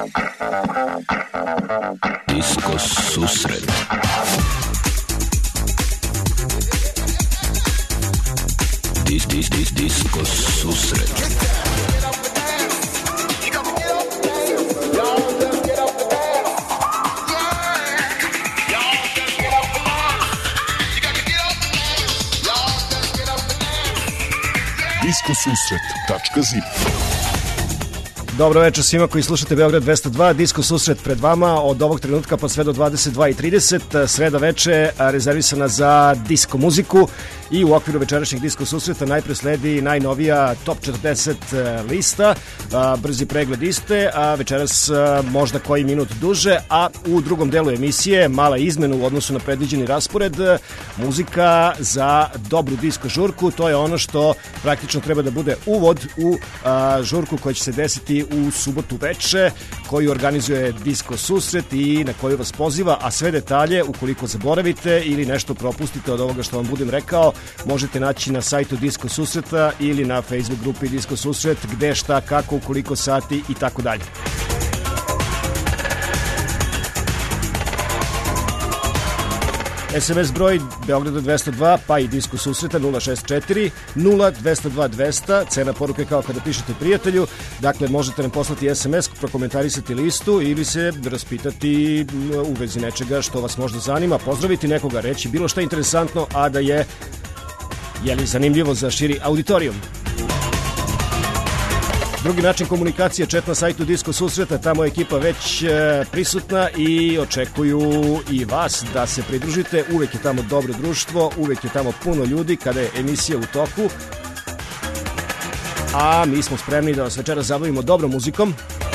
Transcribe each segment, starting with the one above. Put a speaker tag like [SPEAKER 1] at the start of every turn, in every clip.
[SPEAKER 1] Disko susret. Disko susret.
[SPEAKER 2] Diskosusret.zip.
[SPEAKER 3] Dobro večer svima koji slušate Beograd 202, Disko susret pred vama od ovog trenutka pa sve do 22:30, sreda veče rezervisana za disko muziku i u okviru večerašnjeg Disko susreta najpre sledi najnovija Top 40 lista, brzi pregled iste, a večeras možda koji minut duže, a u drugom delu emisije mala izmena u odnosu na predviđeni raspored, muzika za dobru disko žurku, to je ono što praktično treba da bude uvod u žurku koja će se desiti u subotu veče, koju organizuje Disko susret i na koju vas poziva, a sve detalje, ukoliko zaboravite ili nešto propustite od ovoga što vam budem rekao, možete naći na sajtu Disko susreta ili na Facebook grupi Disko susret, gde, šta, kako, u koliko sati i tako dalje. SMS broj Beograda 202 pa i Disko susreta 064 0202 200, cena poruke kao kada pišete prijatelju, dakle možete nam poslati SMS, prokomentarisati listu ili se raspitati u vezi nečega što vas možda zanima, pozdraviti nekoga, reći bilo šta interesantno, a da je zanimljivo za širi auditorijum. Drugi način komunikacije, chat na sajtu Disko susreta, tamo je ekipa već prisutna i očekuju i vas da se pridružite, uvek je tamo dobro društvo, uvek je tamo puno ljudi kada je emisija u toku, a mi smo spremni da vas večeras zabavimo dobrom muzikom.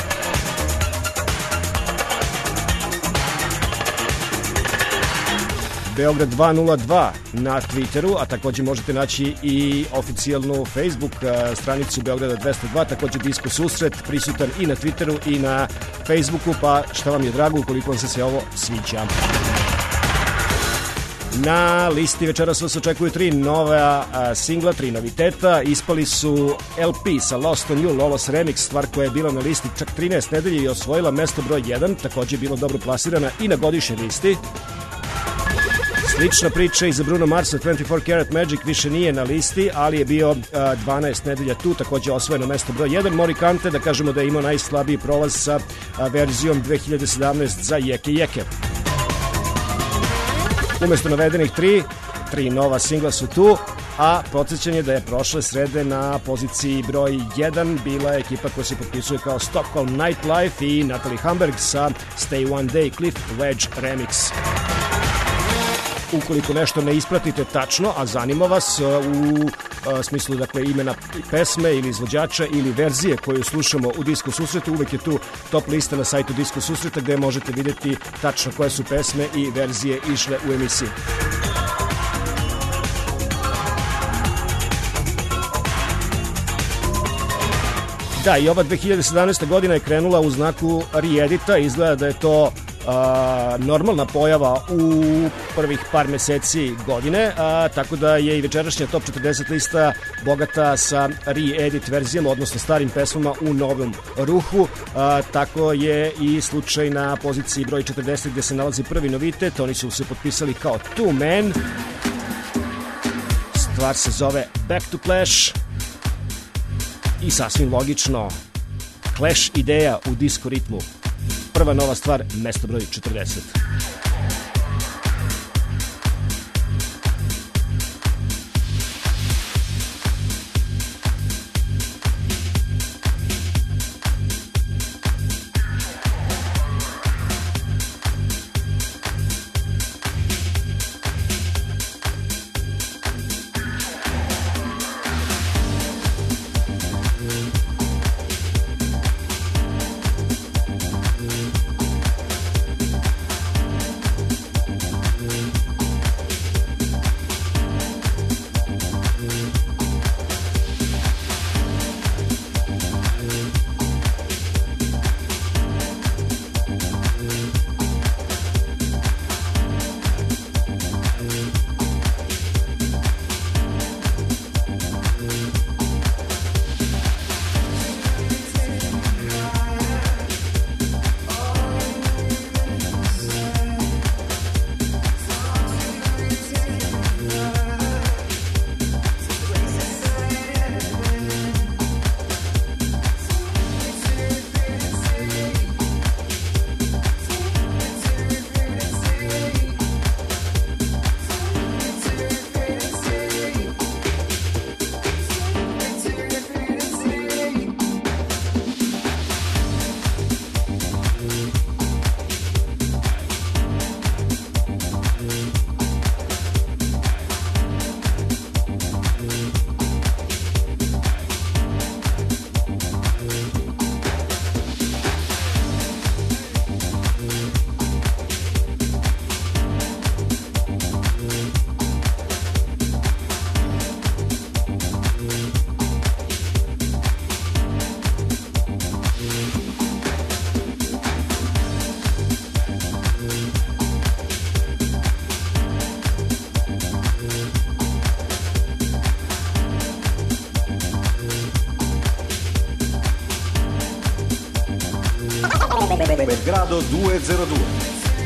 [SPEAKER 3] Beograd 202 na Twitteru, a takođe možete naći i oficijalnu Facebook stranicu Beograda 202, takođe Disko susret, prisutan i na Twitteru i na Facebooku, pa šta vam je drago ukoliko vam se sve ovo sviđa. Na listi večeras vas očekuju 3 nova singla, 3 noviteta. Ispali su LP sa Lost on You, Lolos Remix, stvar koja je bila na listi čak 13 nedelje i osvojila mesto broj 1, takođe je bila dobro plasirana i na godišnjoj listi. Slična priča i za Bruno Marsa, 24 Karat Magic više nije na listi, ali je bio 12 nedelja tu, takođe osvojeno mesto broj 1. Morikante, da kažemo da je imao najslabiji prolaz sa verzijom 2017 za Jeke Jeke. Umesto navedenih 3 nova singla su tu, a podsjećanje da je prošle srede na poziciji broj 1 bila ekipa koja se potpisuje kao Stockholm Nightlife i Natalie Hamberg sa Stay One Day Cliff Wedge Remix. Ukoliko nešto ne ispratite tačno, a zanima vas u smislu dakle imena pesme ili izvođača ili verzije koju slušamo u Disko susretu, uvek je tu top lista na sajtu Disko susreta gde možete vidjeti tačno koje su pesme i verzije išle u emisiji. Da, i ova 2017. godina je krenula u znaku re-edita, izgleda da je to normalna pojava u prvih par meseci godine, tako da je i večerašnja Top 40 lista bogata sa re-edit verzijama, odnosno starim pesmama u novom ruhu. Tako je i slučaj na poziciji broj 40 gde se nalazi prvi novitet, oni su se potpisali kao Two Men, stvar se zove Back to Clash i sasvim logično Clash ideja u disko ritmu. Prva nova stvar, mesto broj 40.
[SPEAKER 2] Belgrado 202.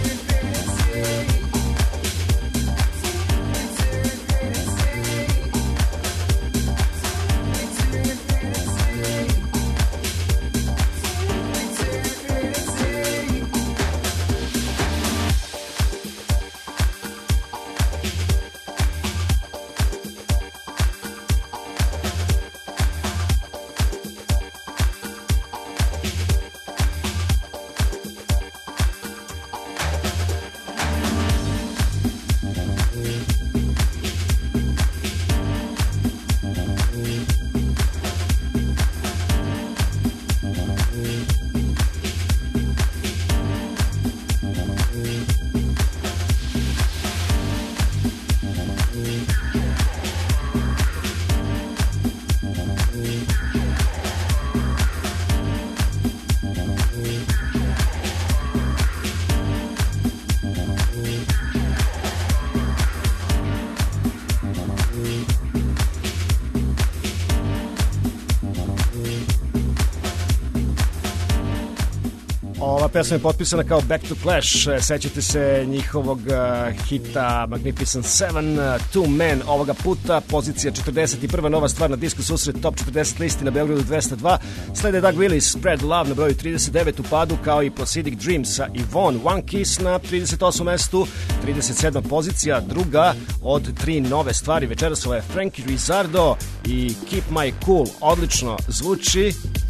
[SPEAKER 3] Pesma je potpisana kao Back to Clash, sećate se njihovog hita Magnificent Seven, Two Men, ovoga puta pozicija 41. nova stvar na Disco Susret Top 40 listi na Beogradu 202, slede Doug Willis, Spread Love na broju 39 u padu, kao i Placidic Dreams sa Yvonne, One Kiss na 38. mestu, 37. pozicija, druga od tri nove stvari večeras, ovo je Frankie Rizzardo i Keep My Cool, odlično zvuči.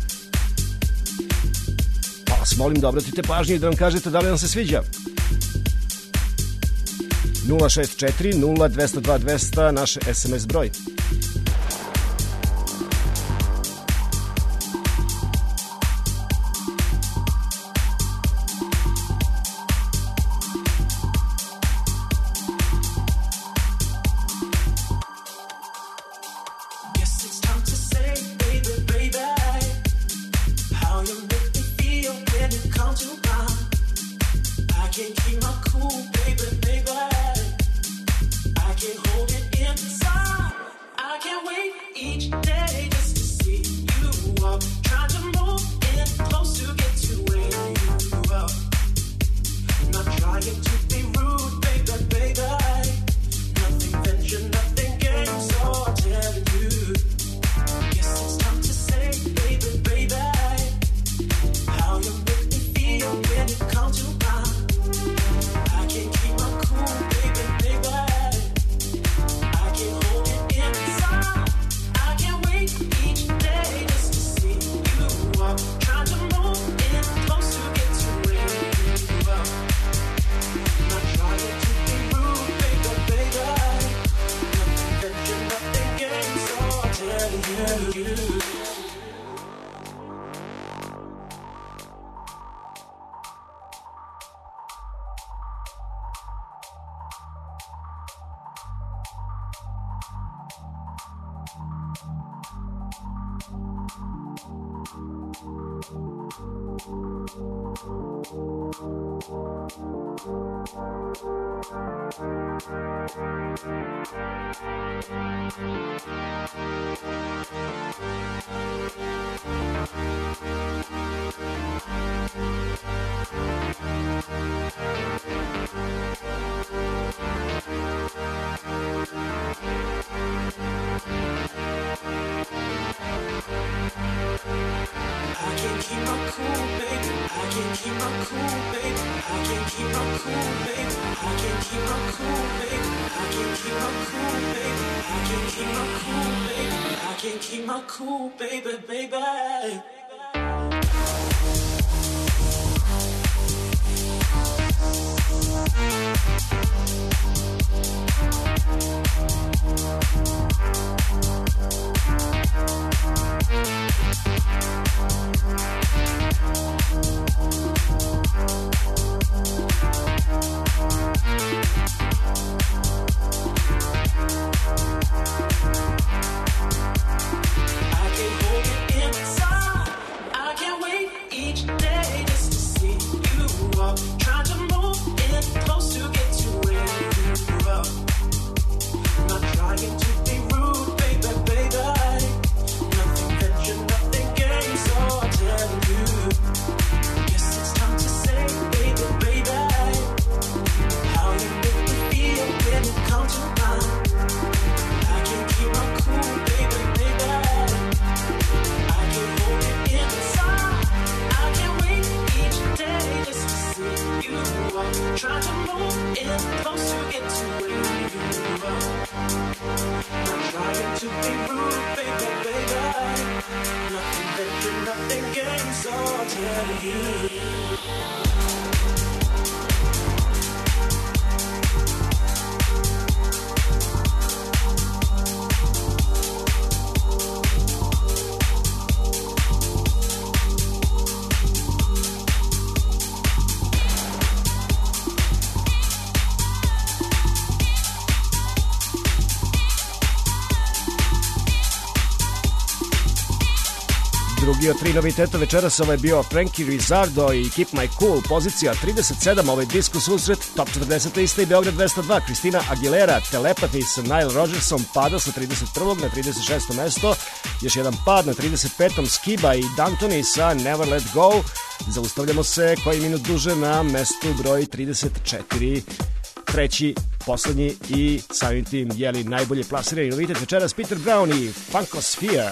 [SPEAKER 3] Molim da obratite pažnju i da nam kažete da li vam se sviđa. 064 0202 200 naš SMS broj.
[SPEAKER 4] Cool, baby, baby. Trying to be rude.
[SPEAKER 3] Drugi od tri noviteta večeras, ovo je bio Frankie Rizzardo i Keep My Cool, pozicija 37, ovaj Disco susret, top 40 lista i Beograd 202, Christina Aguilera, Telepathy sa Nile Rodgersom, pada sa 31. na 36. mesto, još jedan pad na 35. Skiba i D'Antoni sa Never Let Go, zaustavljamo se koji minut duže na mestu broj 34, treći, poslednji i samim tim jeli najbolje plasirani novitet večeras Peter Brown i Funkosphere.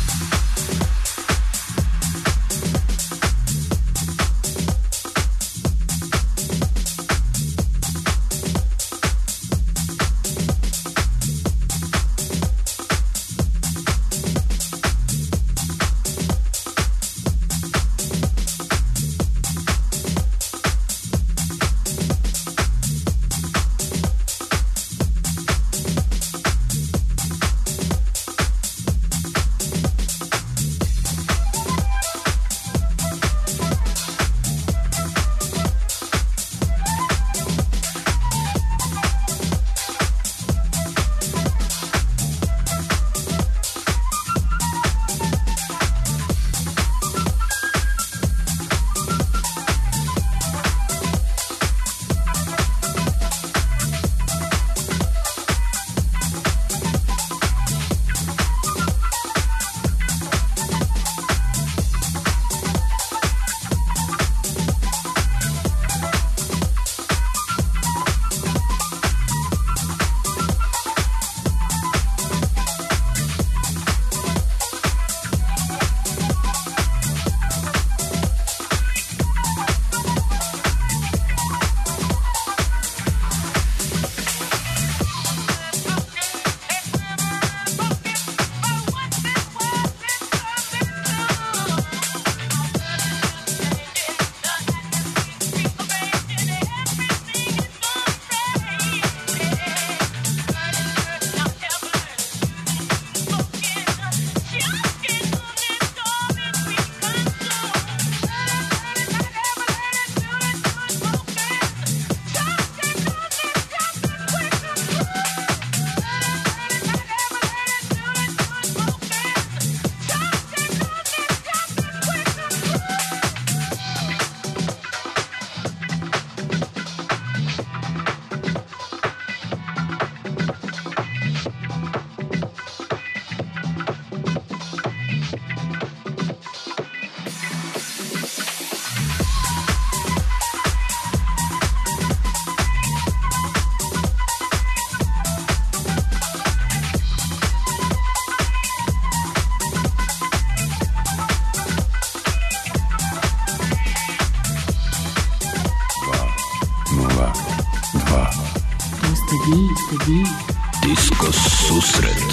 [SPEAKER 1] Disco susret.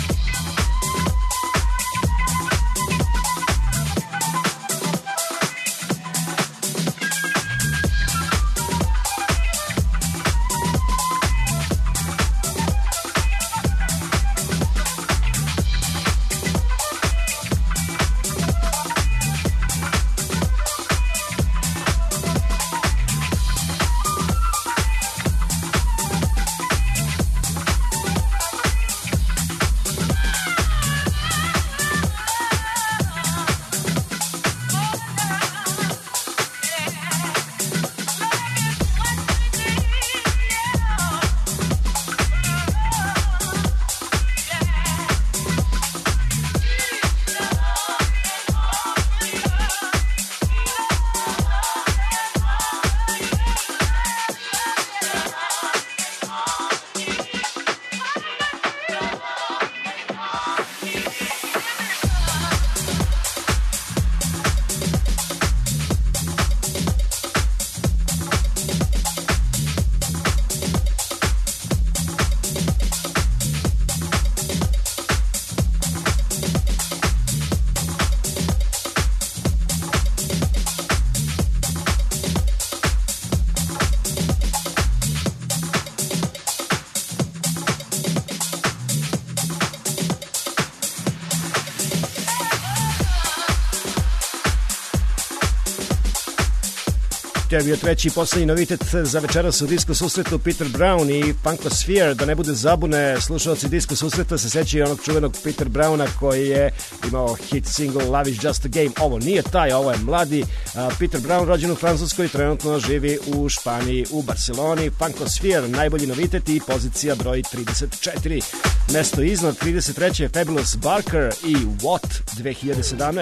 [SPEAKER 3] To je bio treći i poslednji novitet za večeras u Disko susretu. Peter Brown i Funkosphere. Da ne bude zabune, slušalci Disko susreta se sećaju onog čuvenog Peter Browna koji je imao hit single Love is just a game. Ovo nije taj, ovo je mladi Peter Brown, rođen u Francuskoj, trenutno živi u Španiji, u Barceloni. Funkosphere, najbolji novitet i pozicija broj 34. Mesto iznad 33. je Fabulous Barker i What 2017.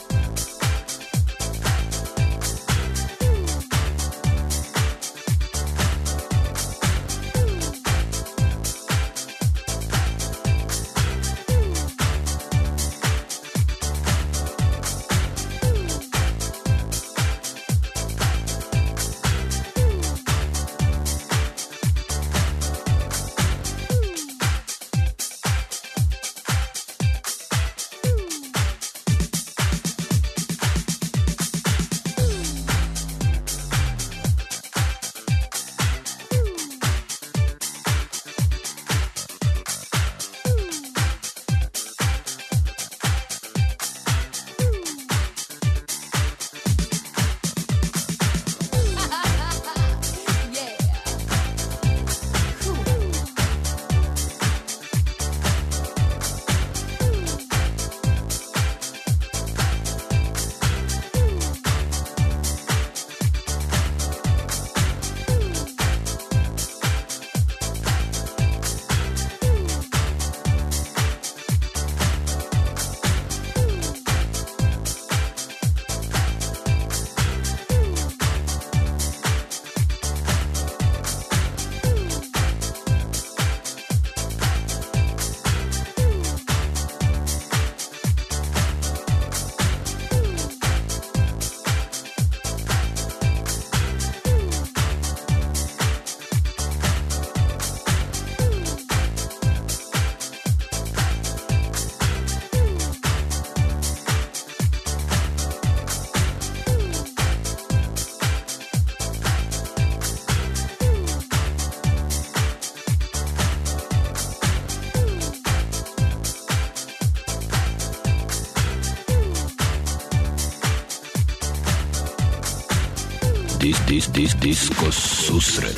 [SPEAKER 1] Disko susret.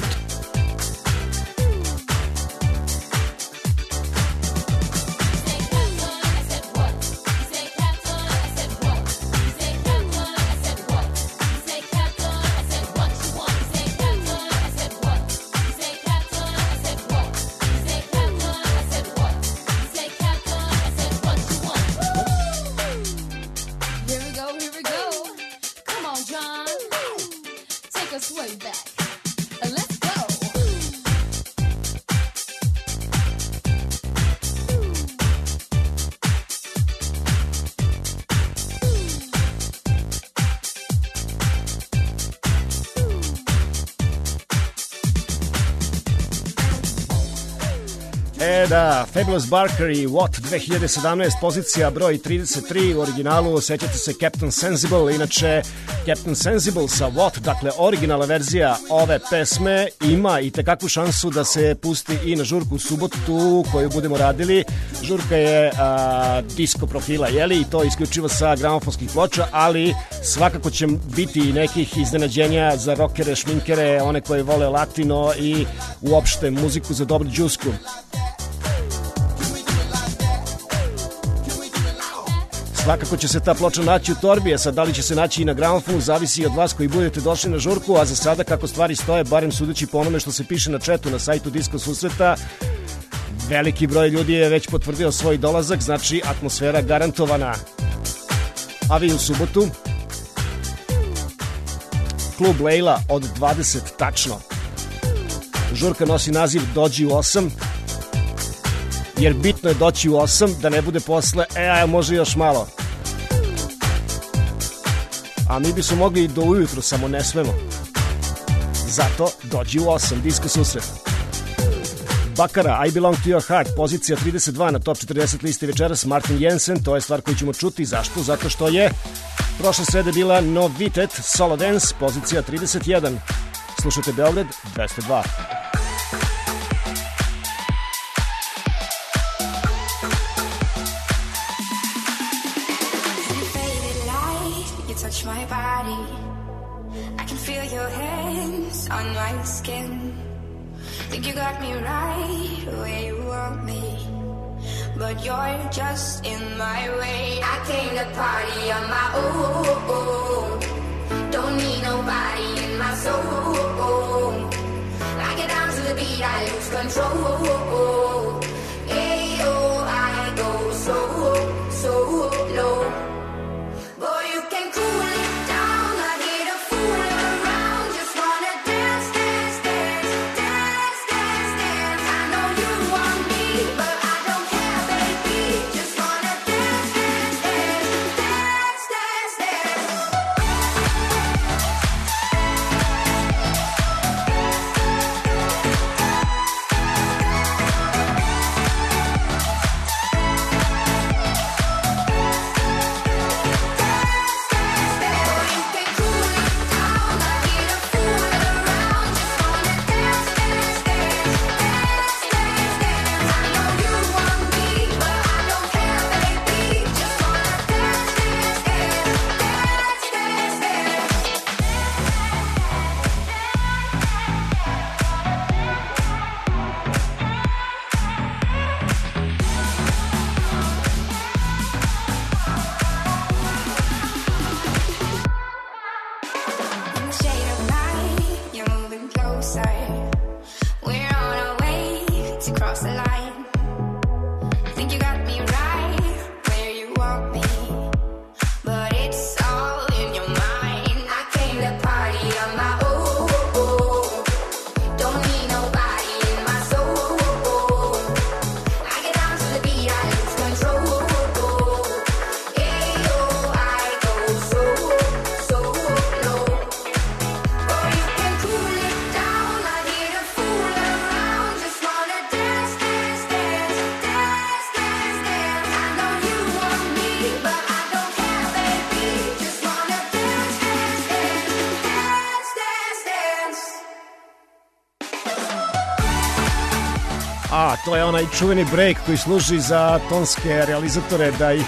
[SPEAKER 3] Da, Fabulous Barker i What 2017, pozicija broj 33 u originalu, sećate se Captain Sensible, inače Captain Sensible sa What, dakle originalna verzija ove pesme ima i tekakvu šansu da se pusti i na žurku u subotu koju budemo radili. Žurka je disco profila, jeli, i to isključivo sa gramofonskih ploča, ali svakako će biti i nekih iznenađenja za rokere, šminkere, one koji vole latino i uopšte muziku za dobru džusku. Svakako će se ta ploča naći u torbi, a sad da li će se naći i na gramofonu zavisi i od vas koji budete došli na žurku, a za sada kako stvari stoje, barem sudeći po onome što se piše na chatu na sajtu Disko susreta, veliki broj ljudi je već potvrdio svoj dolazak, znači atmosfera garantovana. A vi u subotu Klub Lejla od 20 tačno. Žurka nosi naziv Dođi u 8, jer bitno je doći u 8, da ne bude posle, može još malo. A mi bismo mogli i do ujutru, samo ne smemo. Zato dođi u 8, Disko susret. Bakara, I Belong to Your Heart, pozicija 32 na top 40 listi večeras, Martin Jensen, to je stvar koju ćemo čuti. Zašto? Zato što je prošle srede bila novitet, Solo Dance, pozicija 31. Slušajte Beograd 202.
[SPEAKER 5] My body, I can feel your hands on my skin. Think you got me right where you want me, but you're just in my way. I came to party on my own. Don't need nobody in my soul. I get down to the beat, I lose control. Ayo, I go so, so low. Boy, you can cool it down. I hate a fool around. Just wanna dance, dance, dance, dance, dance, dance. I know you want me, but I don't care, baby. Just wanna dance, dance, dance, dance, dance, dance.
[SPEAKER 3] To je onaj čuveni break koji služi za tonske realizatore da ih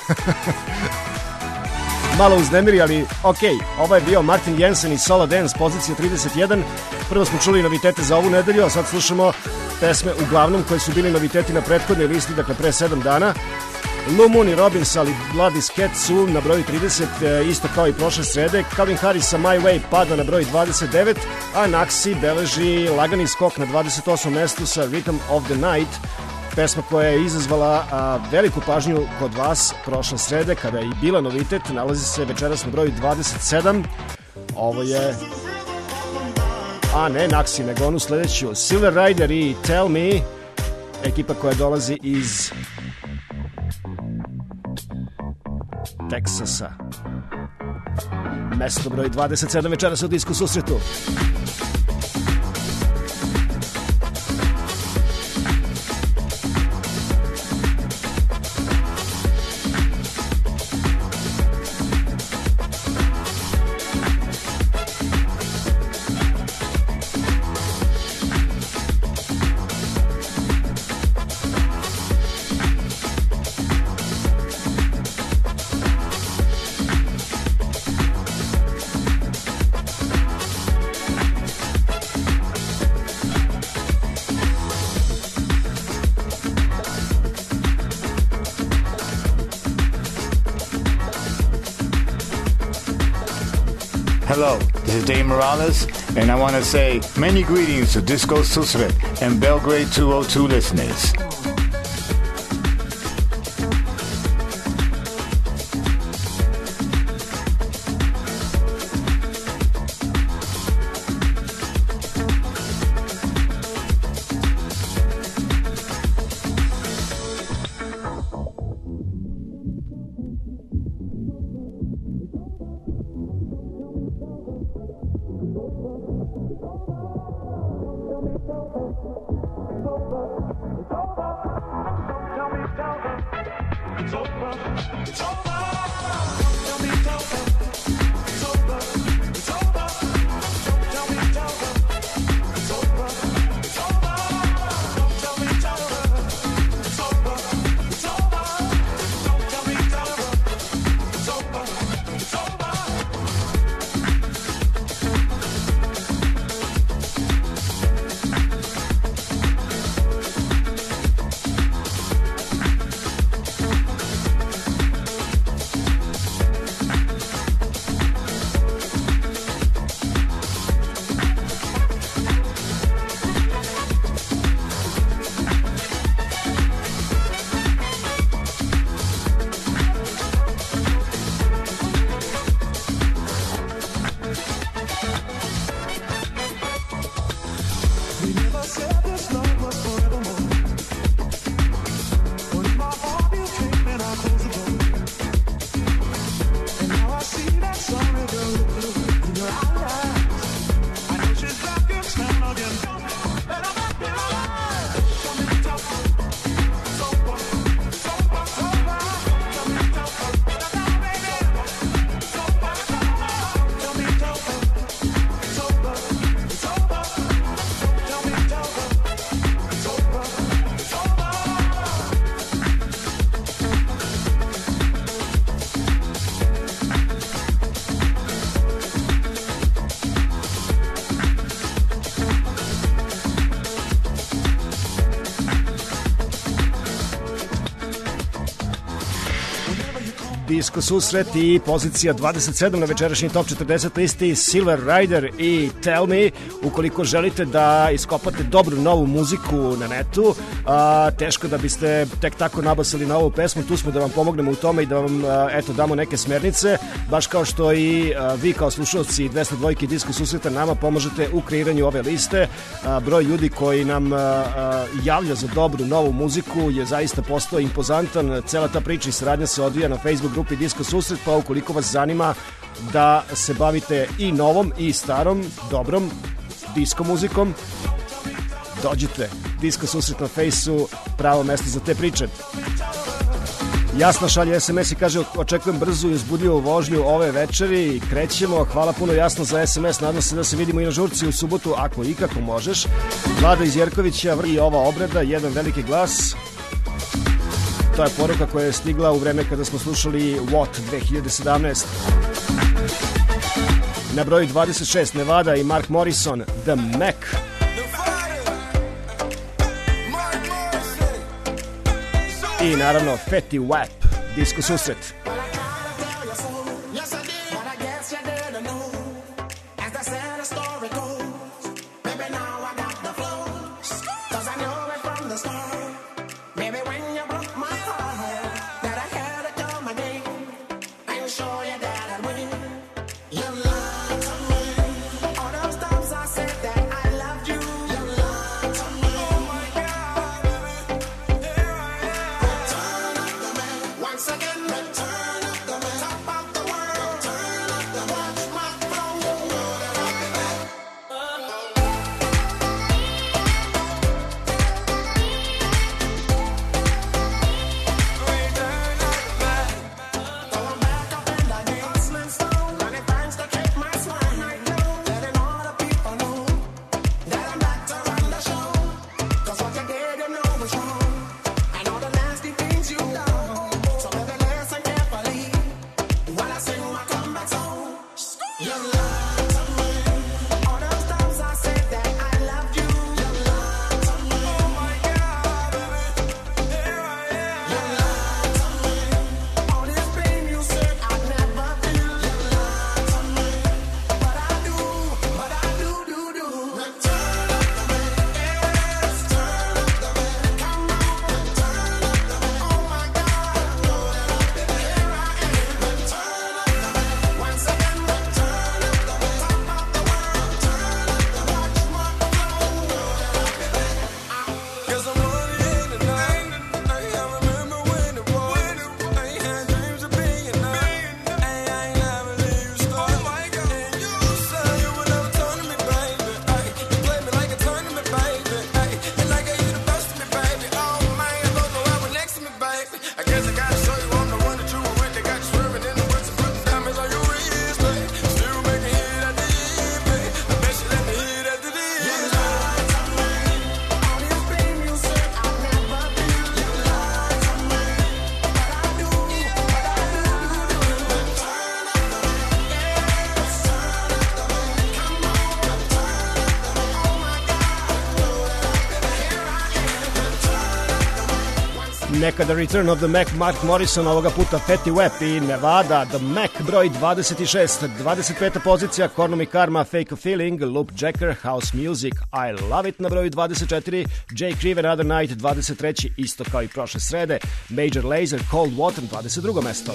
[SPEAKER 3] malo uznemiri, ali okej. Ovo je bio Martin Jensen i Solo Dance, pozicija 31. Prvo smo čuli novitete za ovu nedelju, a sad slušamo pesme uglavnom koje su bili noviteti na prethodnoj listi, dakle pre 7 dana. Blue Moon i Robbins, ali Bloody Scat su na broju 30, isto kao i prošle srede. Calvin Harris sa My Way pada na broj 29, a Naxi beleži lagani skok na 28. mestu sa Rhythm of the Night, pesma koja je izazvala veliku pažnju kod vas prošle srede, kada je i bila novitet. Nalazi se večeras na broju 27. Ovo je... ne Naxi, nego onu sledeću. Silver Rider i Tell Me, ekipa koja dolazi iz Teksasa. Mesto broj 27 večeras u Disku susretu.
[SPEAKER 6] Hello, this is Dave Morales, and I want to say many greetings to Disco Susret and Belgrade 202 listeners.
[SPEAKER 3] Disko susret i pozicija 27 na večerašnji Top 40 listi Silver Rider i Tell Me. Ukoliko želite da iskopate dobru novu muziku na netu, teško da biste tek tako nabasali na ovu pesmu, tu smo da vam pomognemo u tome i da vam damo neke smernice, baš kao što i vi kao slušalci 202 Disko susreta nama pomožete u kreiranju ove liste. Broj ljudi koji nam javlja za dobru novu muziku je zaista postao impozantan. Cela ta priča i saradnja se odvija na Facebook grupi Disko susret, pa ukoliko vas zanima da se bavite i novom i starom, dobrom disko muzikom, dođite. Disko susret na Fejsu, pravo mesto za te priče. Jasna šalje SMS i kaže očekujem brzu i uzbudljivu vožnju ove večeri. Krećemo, hvala puno Jasno za SMS, nadam se da se vidimo i na žurci u subotu ako ikako možeš. Vlada iz Jerkovića i ova obrada, jedan veliki glas. To je poruka koja je stigla u vreme kada smo slušali What 2017. Na broju 26 Nevada i Mark Morrison, The Mac. I naravno Fetty Wap, Disko susret. Nekada Return of the Mac, Mark Morrison, ovoga puta Fetty Wap i Nevada, The Mac, broj 26, 25. pozicija, Kornum i Karma, Fake a Feeling, Loop Jacker, House Music, I Love It na broju 24, Jay Creeve, Another Night, 23. isto kao i prošle srede, Major Lazer, Cold Water, 22. mesto.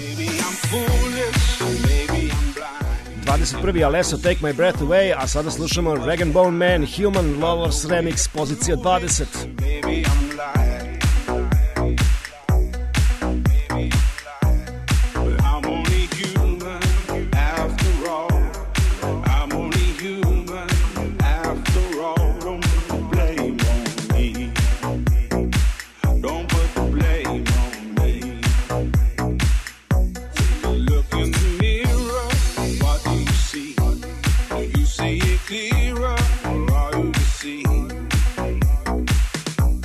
[SPEAKER 3] 21. Alesso, Take My Breath Away, a sada slušamo Rag & Bone Man, Human Lovers Remix, pozicija 20.
[SPEAKER 7] See it clearer, or are you deceived?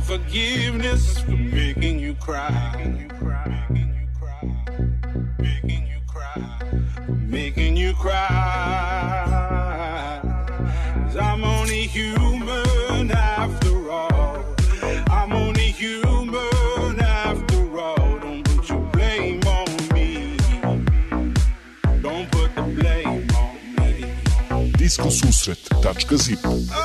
[SPEAKER 7] forgiveness for making you cry. Making you cry. 'Cause I'm only human after all. I'm only human after all. Don't put your blame on me. Don't put the blame on me.
[SPEAKER 8] Diskosusret.zip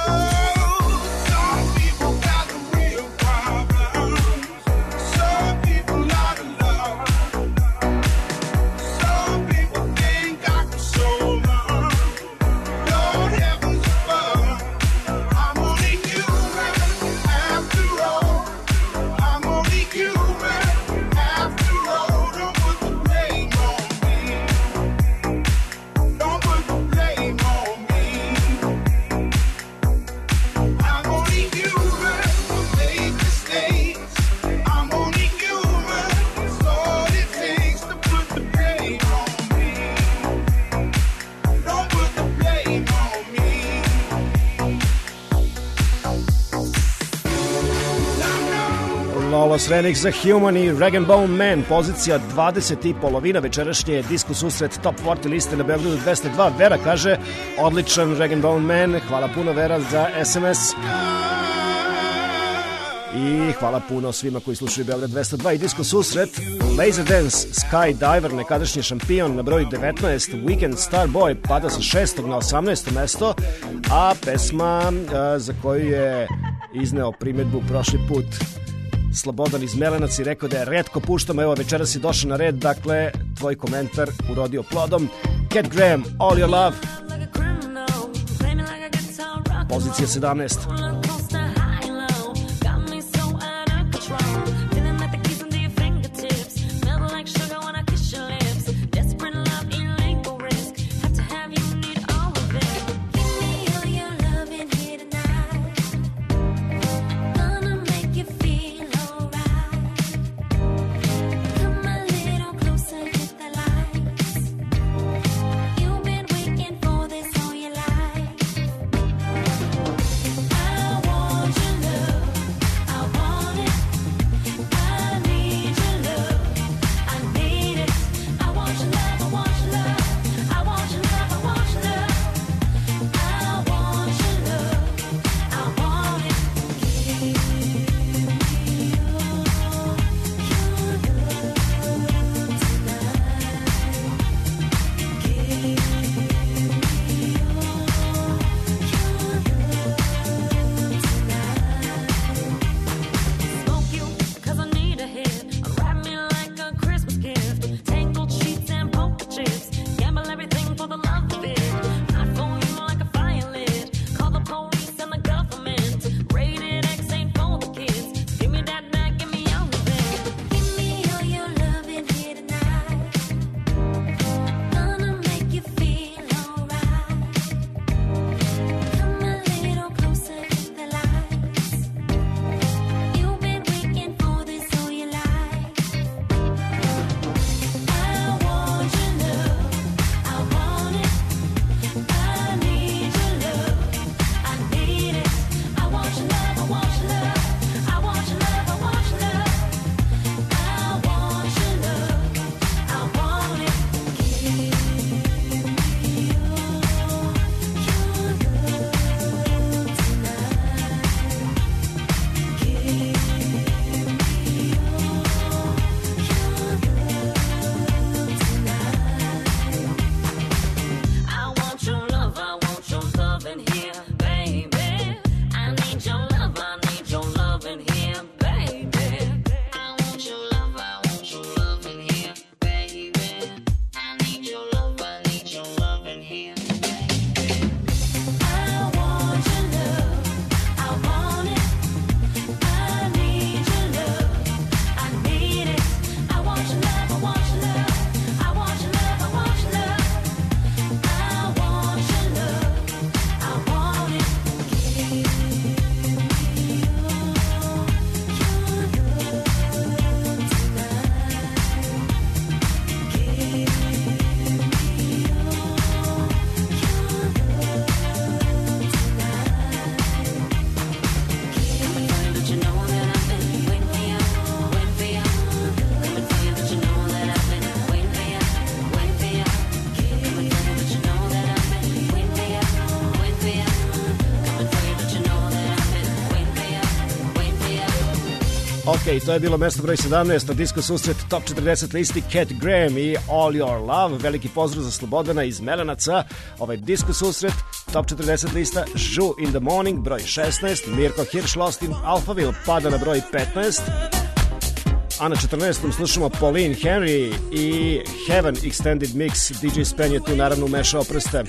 [SPEAKER 3] Lawless Remix za Human i Rag & Bone Man, pozicija 20 i polovina večerašnje Disko Susret Top 40 liste na Beogradu 202. Vera kaže, odličan Rag & Bone Man, hvala puno Vera za SMS. I hvala puno svima koji slušaju Beograd 202 i Disko Susret. Laserdance Skydiver, nekadašnji šampion na broju 19, Weekend Starboy pada sa 6. na 18. mesto, a pesma za koju je izneo primjedbu prošli put Slobodan iz Melenac i rekao da je retko puštamo, evo večeras si došao na red, dakle tvoj komentar urodio plodom. Cat Graham, All Your Love, pozicija 17.
[SPEAKER 5] I
[SPEAKER 3] Ok, to je bilo mesto broj 17 na Disco Susret Top 40 listi Cat Graham i All Your Love. Veliki pozdrav za Slobodana iz Melenaca. Ovaj Disco Susret Top 40 lista Žu in the Morning broj 16. Mirko Hirsch Lost in Alphaville pada na broj 15. A na 14. slušamo Pauline Henry i Heaven Extended Mix. DJ Spen je tu naravno umešao prste.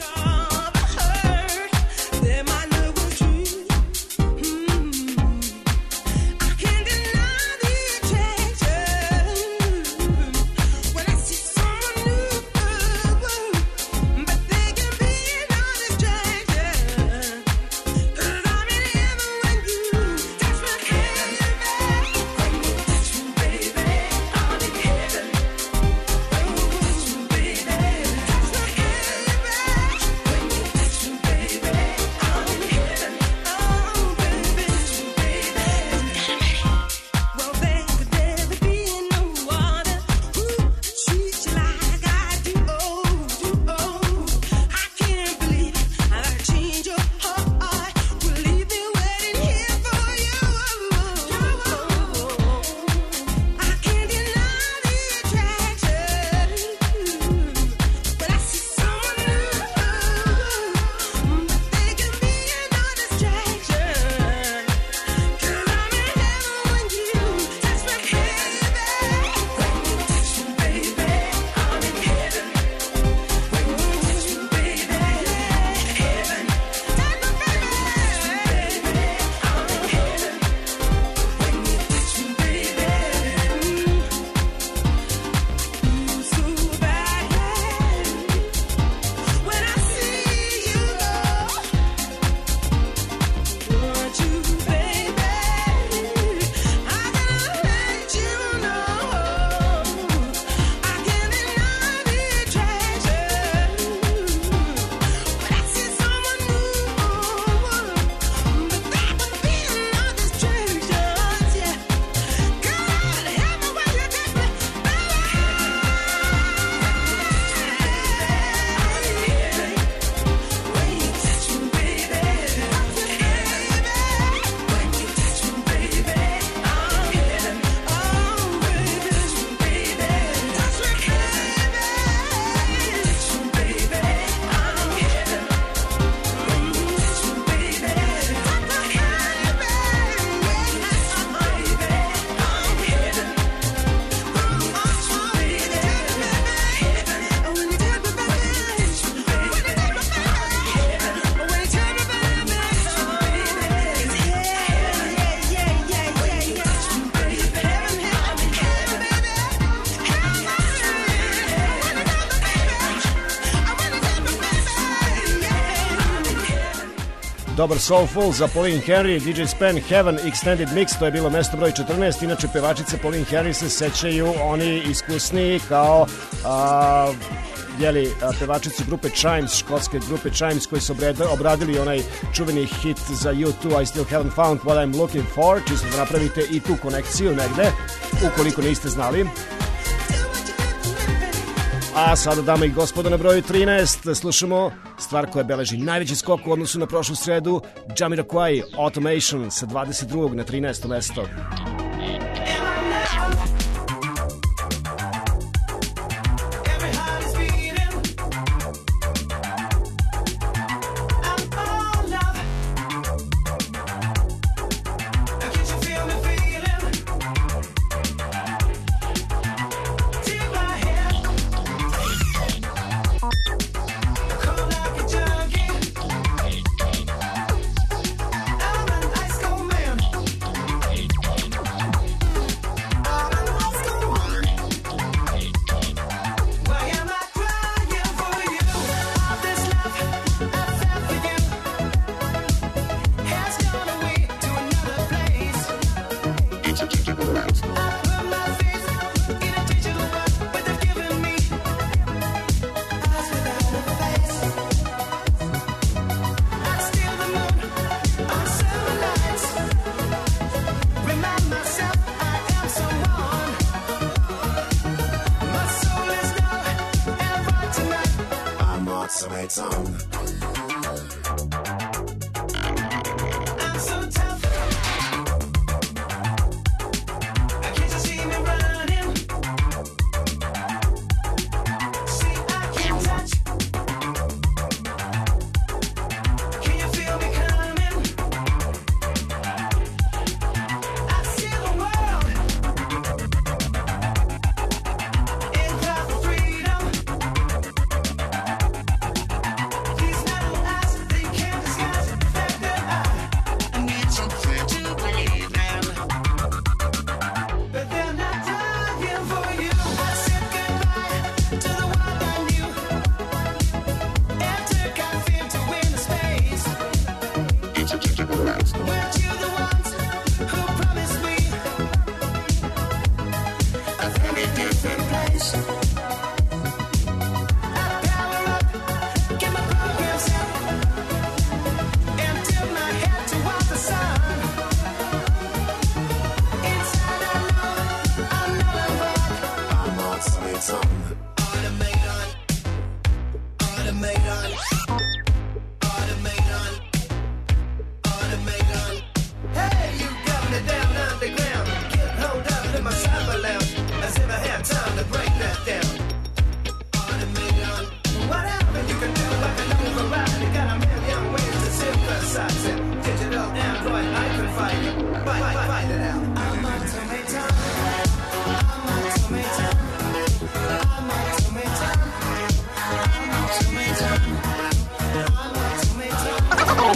[SPEAKER 3] Dobar Soulful za Pauline Henry, DJ Spen, Heaven Extended Mix, to je bilo mesto broj 14. Inače, pevačice Pauline Henry se sećaju oni iskusniji kao pevačicu grupe Chimes, škotske grupe Chimes, koji su obradili onaj čuveni hit za U2, I Still Haven't Found What I'm Looking For, čisto da napravite i tu konekciju negde, ukoliko niste znali. A sada, dame i gospodo, na broju 13 slušamo stvar koja beleži najveći skok u odnosu na prošlu sredu, Jamiroquai, Automation sa 22. na 13. mesto.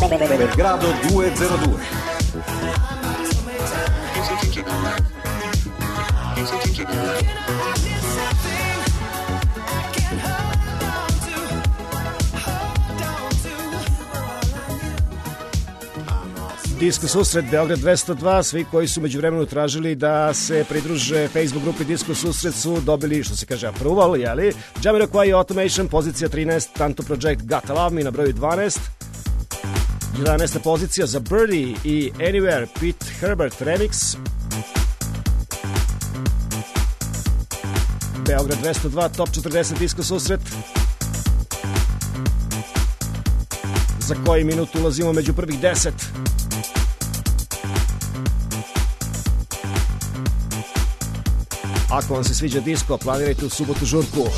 [SPEAKER 2] Belgrado 202.
[SPEAKER 3] Disco Susret Beograd 202, svi koji su međuvremenu tražili da se pridruže Facebook grupi Disco Susret su dobili, što se kaže, approval, jeli? Jamiroquai Automation, pozicija 13, Tanto Project Gotta Love Me na broju 12. 11. pozicija za Birdie i Anywhere, Pete Herbert Remix. Beograd 202, Top 40 Disco Susret. Za koji minut ulazimo među prvih 10. Ako vam se sviđa disco, planirajte u subotu žurku.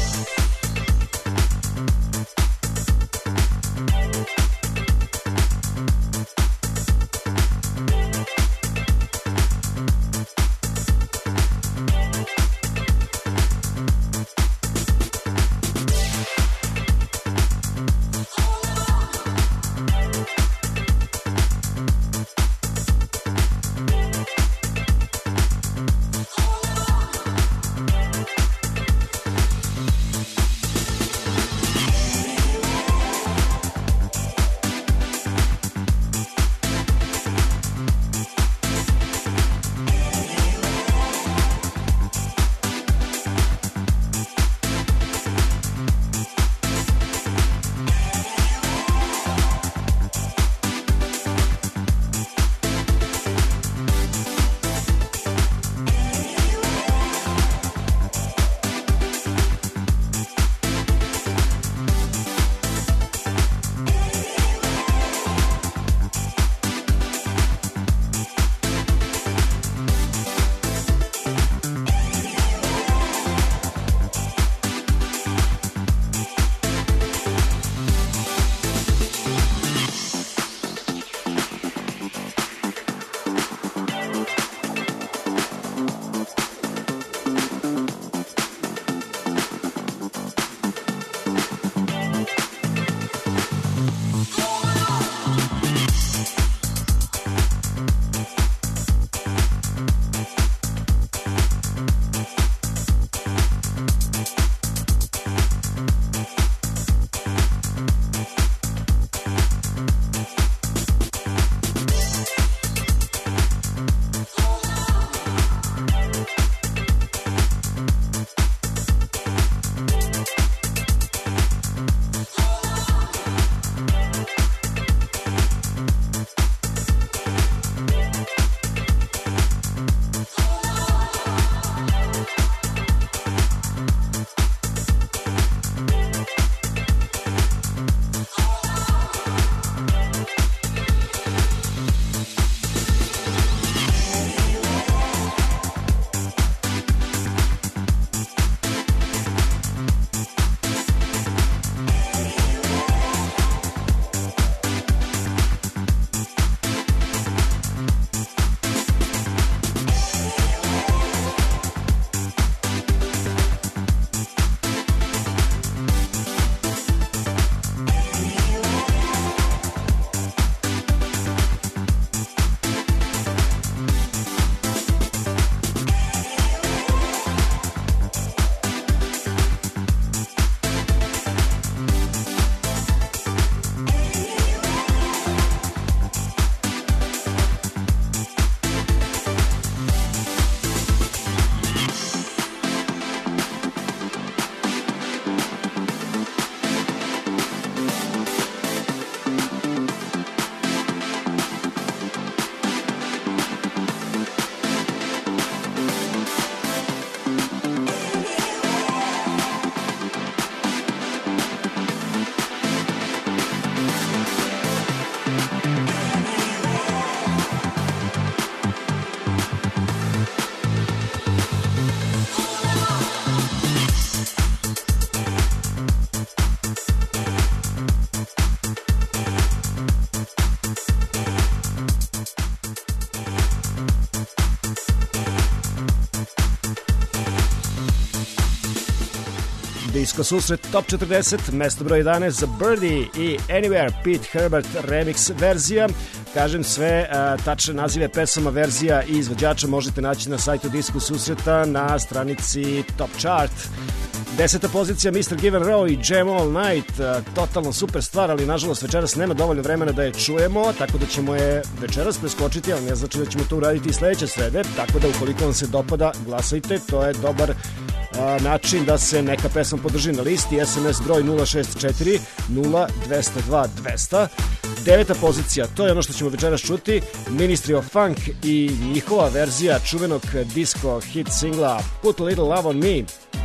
[SPEAKER 3] Disco Susret Top 40, mesto broj 11 za Birdie i Anywhere, Pete Herbert remix verzija. Kažem, sve tačne nazive pesama, verzija i izvođača možete naći na sajtu Disco Susreta na stranici Top Chart. 10. pozicija Mr. Given Row i Jam All Night, totalno super stvar, ali nažalost večeras nema dovoljno vremena da je čujemo, tako da ćemo je večeras preskočiti, ali ne znači da ćemo to uraditi i sledeće srede, tako da ukoliko vam se dopada, glasajte, to je dobar način da se neka pesma podrži na listi. SMS broj 064 0202 200. 9. pozicija, to je ono što ćemo večeras čuti, Ministry of Funk i njihova verzija čuvenog disco hit singla Put a Little Love on Me.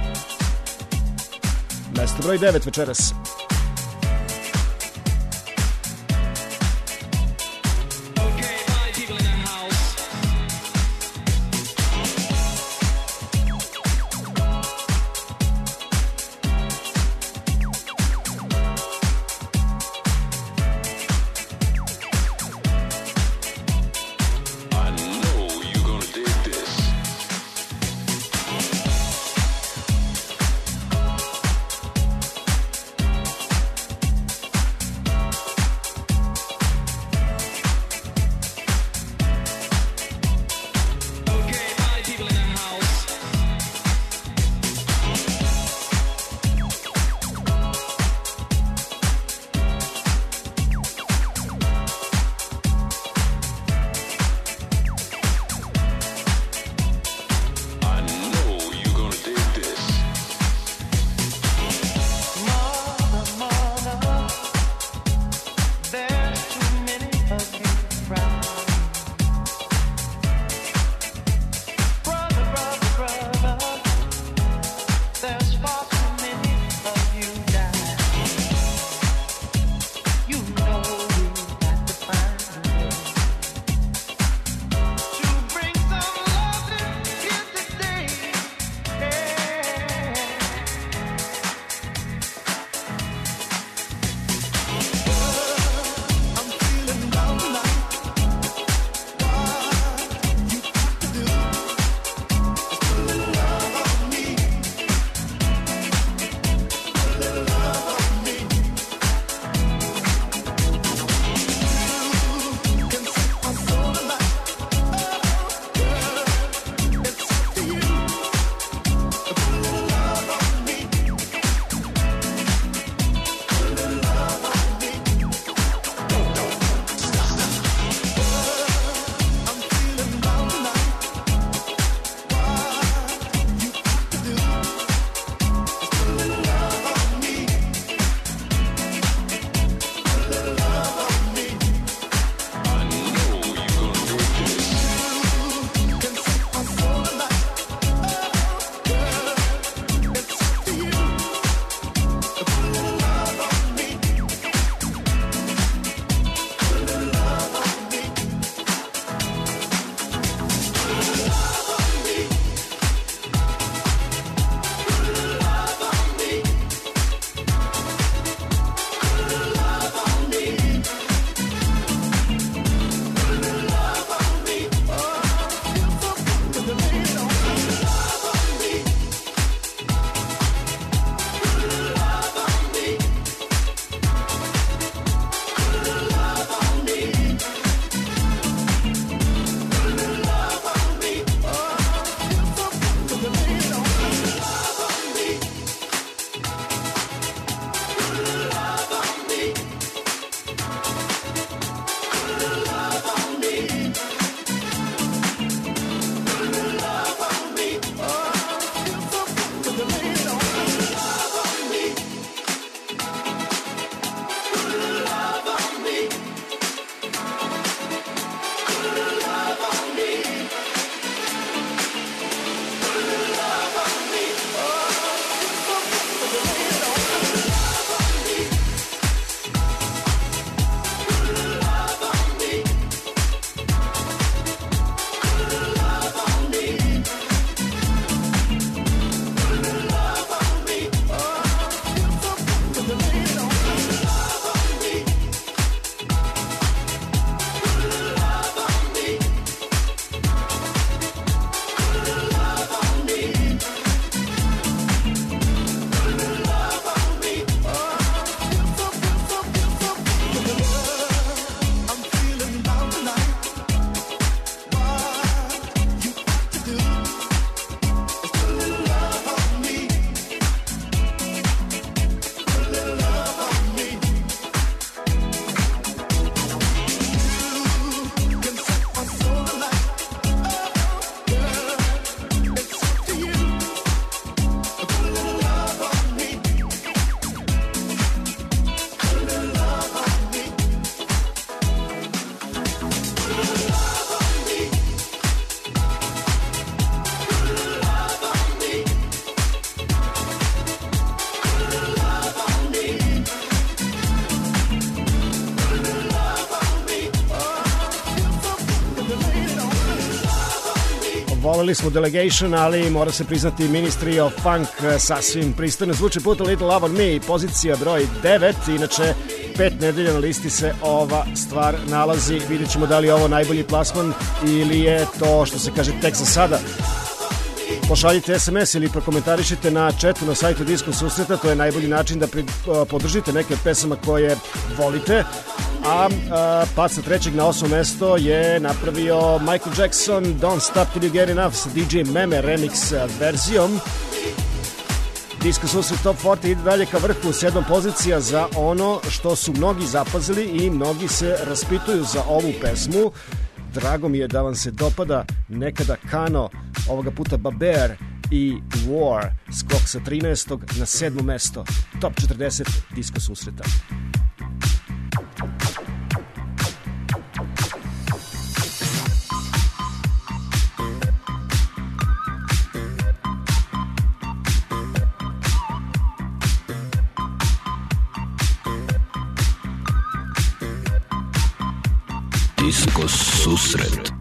[SPEAKER 3] Mesto broj 9 večeras. zaboravili smo Delegation, ali mora se priznati Ministry of Funk sasvim pristojno zvuči. Put a Little Love on Me, pozicija broj 9, inače 5 nedelja na listi se ova stvar nalazi. Vidjet ćemo da li je ovo najbolji plasman ili je to, što se kaže, tek za sada. Pošaljite SMS ili prokomentarišite na chatu na sajtu Disko Susreta, to je najbolji način da podržite neke od pesama koje volite. A pad sa 3. na 8. mesto je napravio Michael Jackson, Don't Stop Till You Get Enough sa DJ Meme remix verzijom. Disko Susret Top 40 ide dalje ka vrhu, 7 pozicija za ono što su mnogi zapazili i mnogi se raspituju za ovu pesmu. Drago mi je da vam se dopada nekada Kano, ovoga puta Baber i War, skok sa 13. na 7. mesto, top 40 Disko Susreta.
[SPEAKER 1] Disko Susret.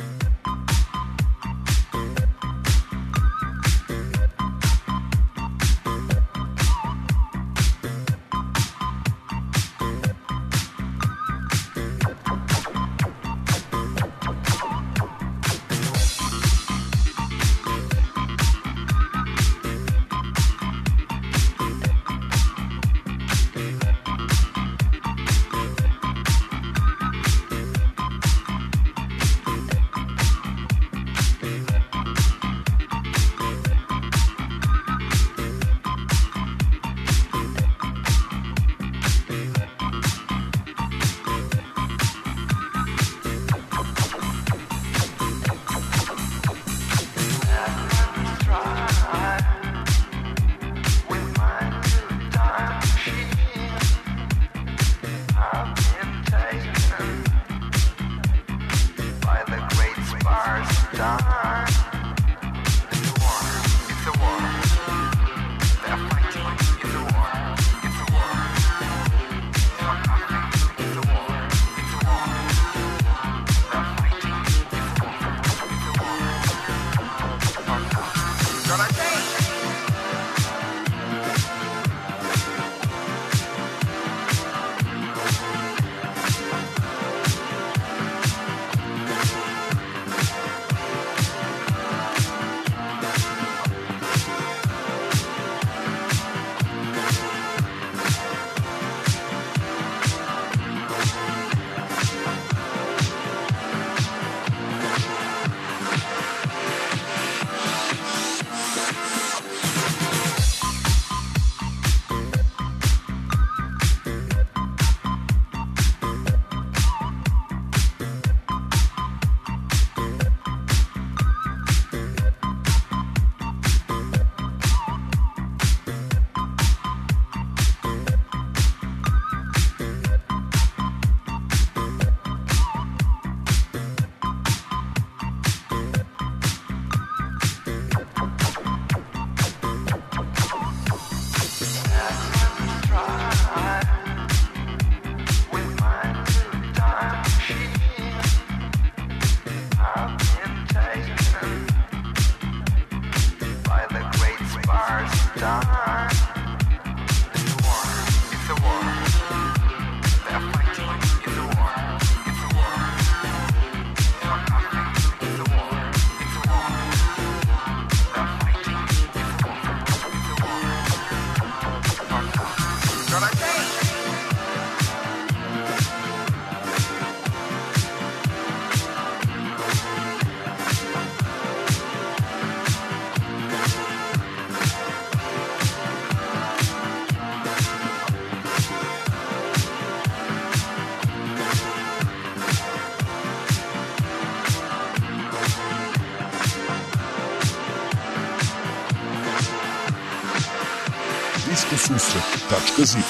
[SPEAKER 8] Susret.zip.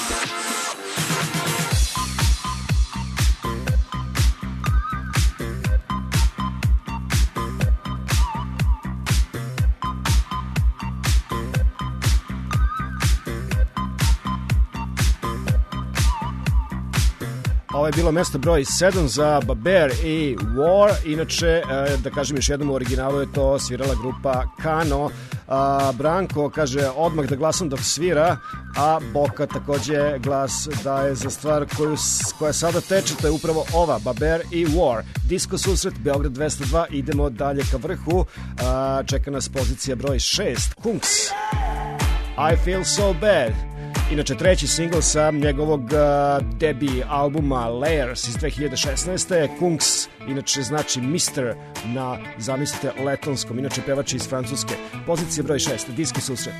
[SPEAKER 3] Ovo je bilo mesto broj 7 za Baber i War. Inače, da kažem još jednom, u originalu je to svirala grupa Kano. Branko kaže odmah da glasam dok svira, a Boka takođe glas daje za stvar koja sada teče, to je upravo ova, Baber i War. Disco susret, Beograd 202, idemo dalje ka vrhu. Čeka nas pozicija broj 6, Kungs, I Feel So Bad. Inače, treći singl sa njegovog debi albuma Layers iz 2016. Kungs, inače znači Mister na, zamislite, letonskom, inače pevač iz Francuske. Pozicija broj 6, Disco susret.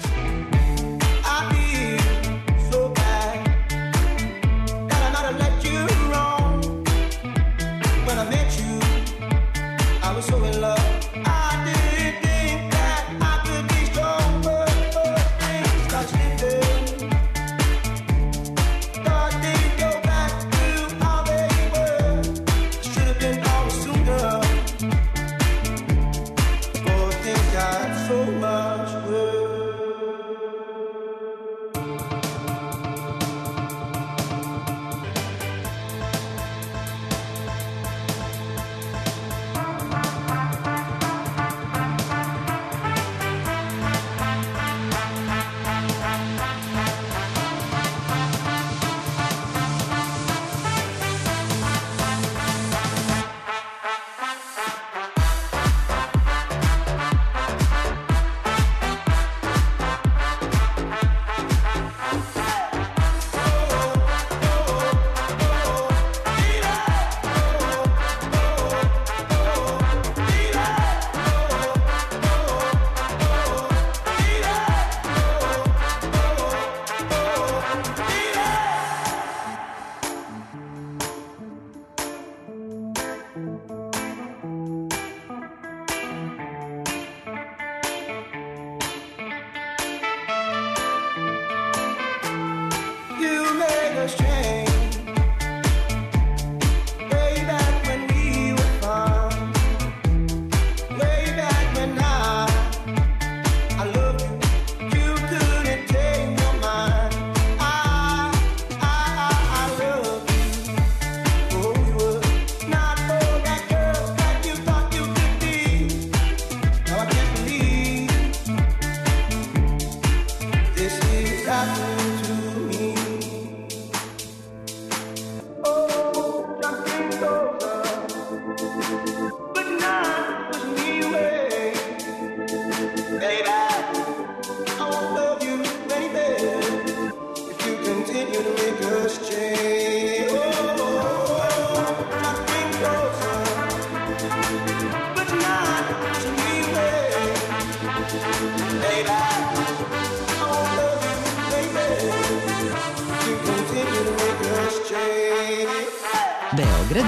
[SPEAKER 9] Beograd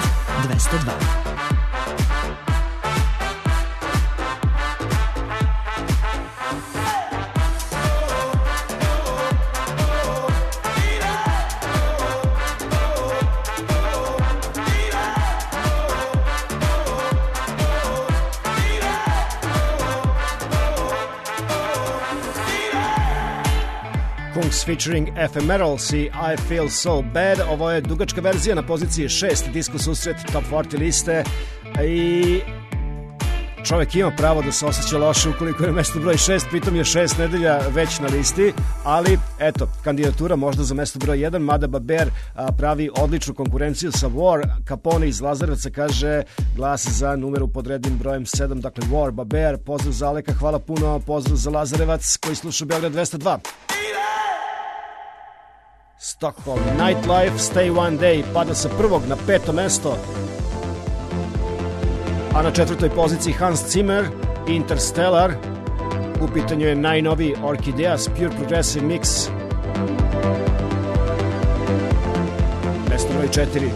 [SPEAKER 9] 202.
[SPEAKER 3] Featuring Ephemerals i I Feel So Bad. Ovo je dugačka verzija na poziciji 6 Disco susret Top 40 liste i čovjek ima pravo da se osjeća loše ukoliko je mesto broj 6, pritom je 6 nedelja već na listi, ali eto, kandidatura možda za mesto broj 1, mada Baber pravi odličnu konkurenciju sa War. Capone iz Lazarevca kaže glas za numeru pod rednim brojem 7, dakle War, Baber, pozdrav za Aleka, hvala puno, pozdrav za Lazarevac koji sluša Beograd 202. Stockholm, Nightlife, Stay One Day, pada sa 1. na 5. mesto, a na 4. poziciji Hans Zimmer, Interstellar, u pitanju je najnoviji Orchideas Pure Progressive Mix, mesto broj 4.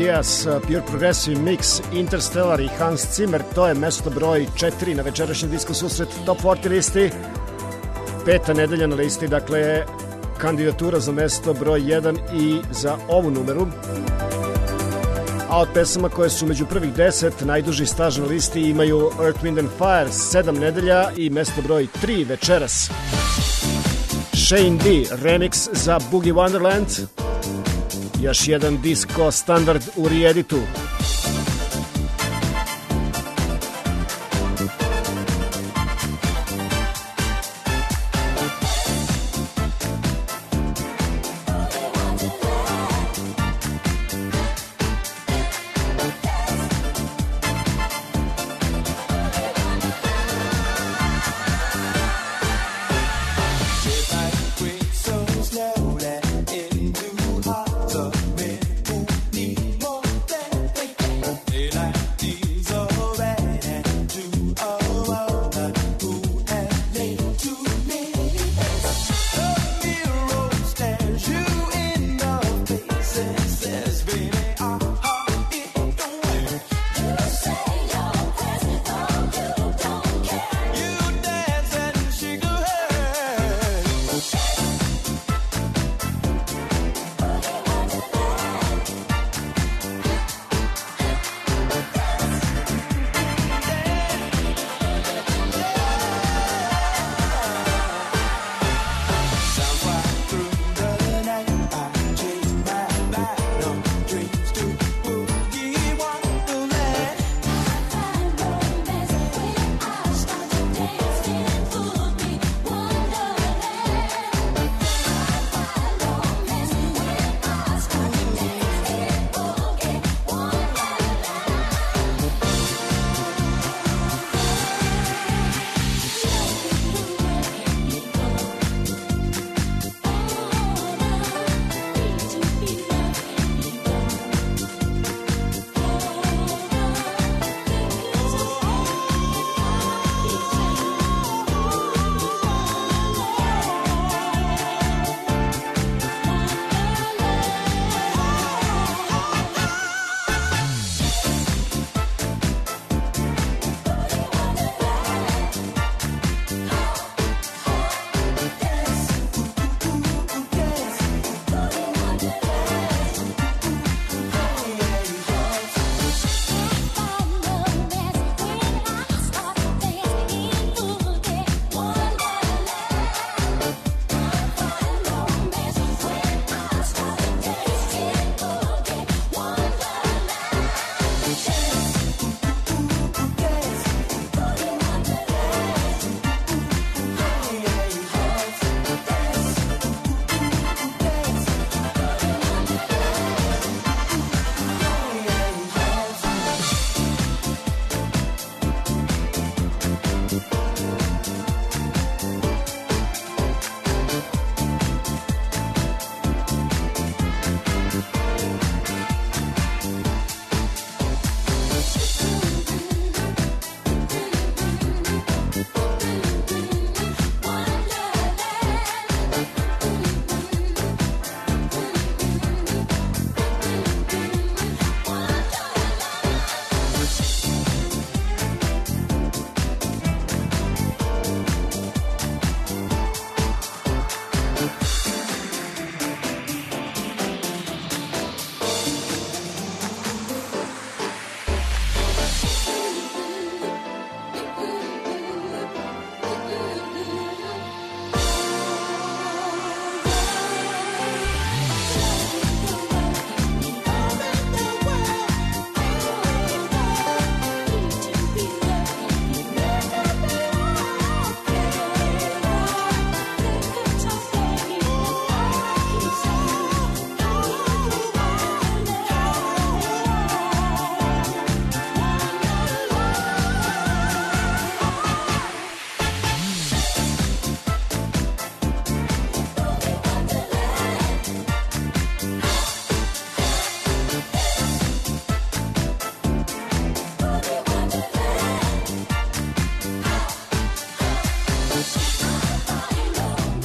[SPEAKER 3] Diaz, Pure Progressive Mix, Interstellar i Hans Zimmer. To je mesto broj 4 na večerašnjem Disko susret Top 40 listi. 5. nedelja na listi, dakle kandidatura za mesto broj 1 i za ovu numeru. A od pesama koje su među prvih 10 najduži staž na listi imaju Earth, Wind and Fire 7 nedelja i mesto broj 3 večeras. Shane D, remix za Boogie Wonderland. Još jedan disko standard u reeditu.
[SPEAKER 10] Slowly into hearts of men who need more than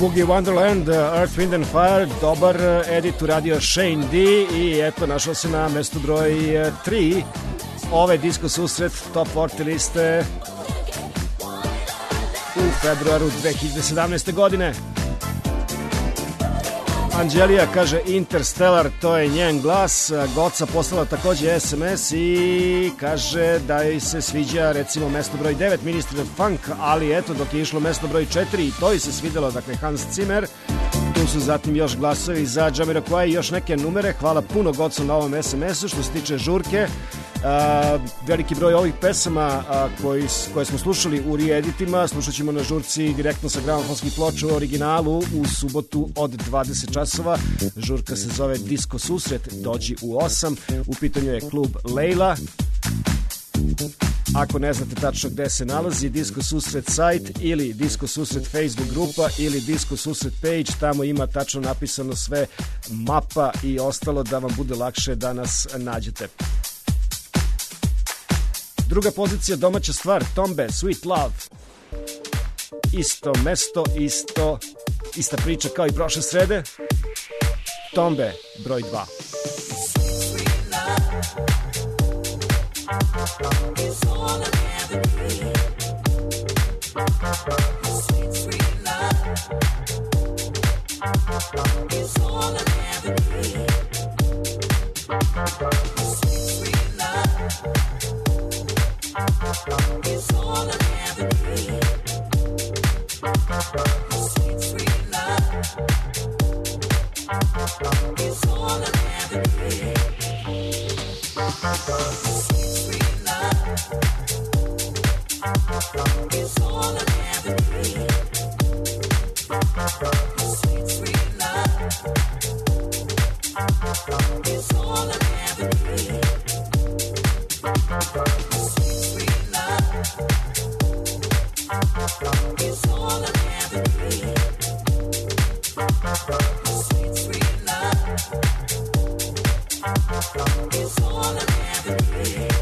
[SPEAKER 3] Boogie Wonderland, Earth, Wind and Fire, dobar edit uradio Shane D i eto našao se na mestu broj 3 ove Disco Susret Top 40 liste u februaru 2017. godine. Anđelija kaže Interstellar, to je njen glas. Goca poslala takođe SMS i kaže da joj se sviđa recimo mesto broj 9 Ministry of Funk, ali eto dok je išlo mesto broj 4 i to joj se svidelo, dakle Hans Zimmer. Tu su zatim još glasovi za Jamiroquai i još neke numere. Hvala puno Gocu na ovom SMS-u. Što se tiče žurke, veliki broj ovih pesama koje smo slušali u reeditima slušat ćemo na žurci direktno sa gramofonskih ploča u originalu u subotu od 20 časova. Žurka se zove Disco Susret, dođi u 8. U pitanju je klub Lejla. Ako ne znate tačno gde se nalazi Disco Susret sajt ili Disco Susret Facebook grupa ili Disco Susret page, tamo ima tačno napisano sve, mapa i ostalo, da vam bude lakše da nas nađete. Druga pozicija, domaća stvar, Tombe, Sweet Love. Isto mesto, ista priča kao i prošle srede. Tombe, broj 2.
[SPEAKER 10] It's all I ever need. Sweet, sweet love. It's all I ever need. Sweet, sweet love. It's all I ever need. Sweet, sweet love. It's all I ever need. It's all I ever need. Sweet, sweet love. It's all I ever need. Sweet, sweet love. It's all I ever need. Sweet, sweet love. It's all I ever need.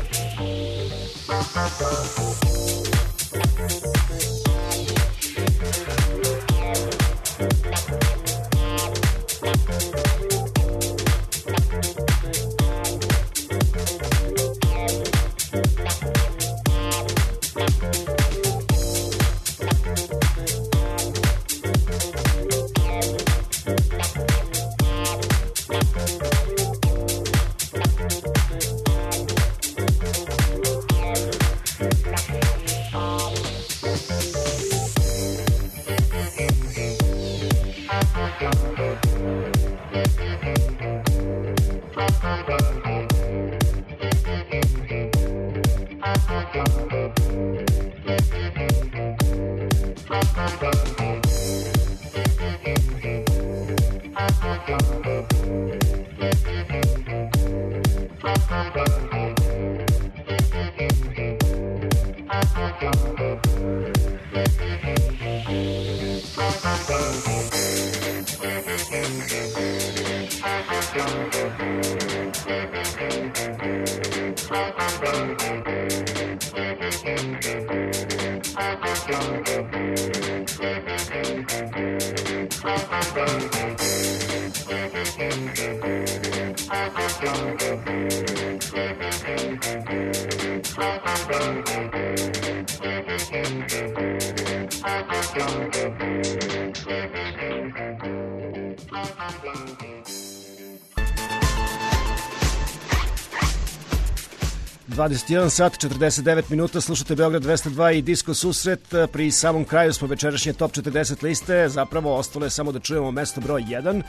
[SPEAKER 3] sat 49 minuta, slušate Beograd 202 i Disco Susret. Pri samom kraju smo večerašnje Top 40 liste, zapravo ostalo je samo da čujemo mesto broj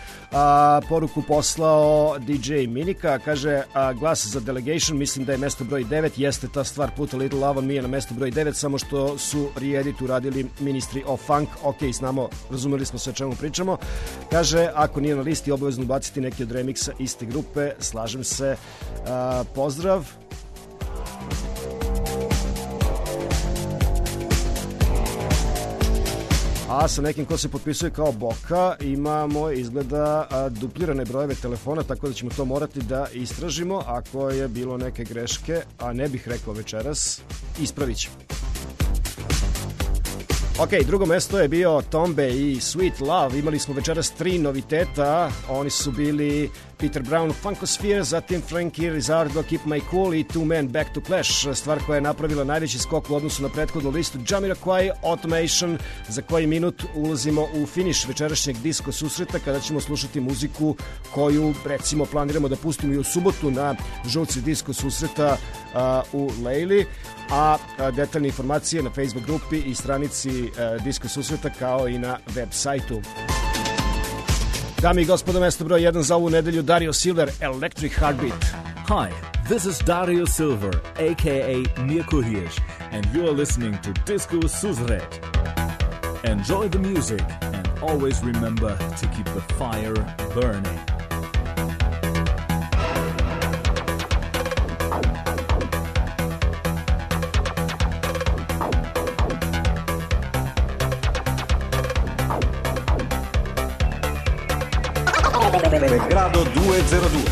[SPEAKER 3] 1. Poruku poslao DJ Minika, kaže glas za Delegation, mislim da je mesto broj 9, jeste ta stvar Put a Little Love on Me je na mesto broj 9, samo što su re-edit uradili Ministry of Funk. Ok, znamo, razumeli smo sve o čemu pričamo. Kaže, ako nije na listi, obavezno ubaciti neki od remiksa iste grupe, slažem se. Pozdrav. A sa nekim ko se potpisuje kao Boka imamo izgleda duplirane brojeve telefona, tako da ćemo to morati da istražimo. Ako je bilo neke greške, a ne bih rekao večeras, ispravit ćemo. Ok, drugo mesto je bio Tombe i Sweet Love. Imali smo večeras 3 noviteta. Oni su bili Peter Brown, Funkosphere, zatim Frankie Rizzardo, Keep My Cool i Two Men Back to Clash. Stvar koja je napravila najveći skok u odnosu na prethodnu listu, Jamiroquai, Automation. Za koji minut ulazimo u finiš večerašnjeg disko susreta kada ćemo slušati muziku koju recimo planiramo da pustimo i u subotu na žurci disko susreta u Lejli. A detaljne informacije na Facebook grupi i stranici Disko susreta kao i na web sajtu. Dami i gospodo, mesto broj 1 za ovu nedelju, Dario Silver, Electric Heartbeat.
[SPEAKER 11] Hi, this is Dario Silver, aka Mirko Hirsch, and you are listening to Disco Susret. Enjoy the music and always remember to keep the fire burning.
[SPEAKER 2] Grado 202.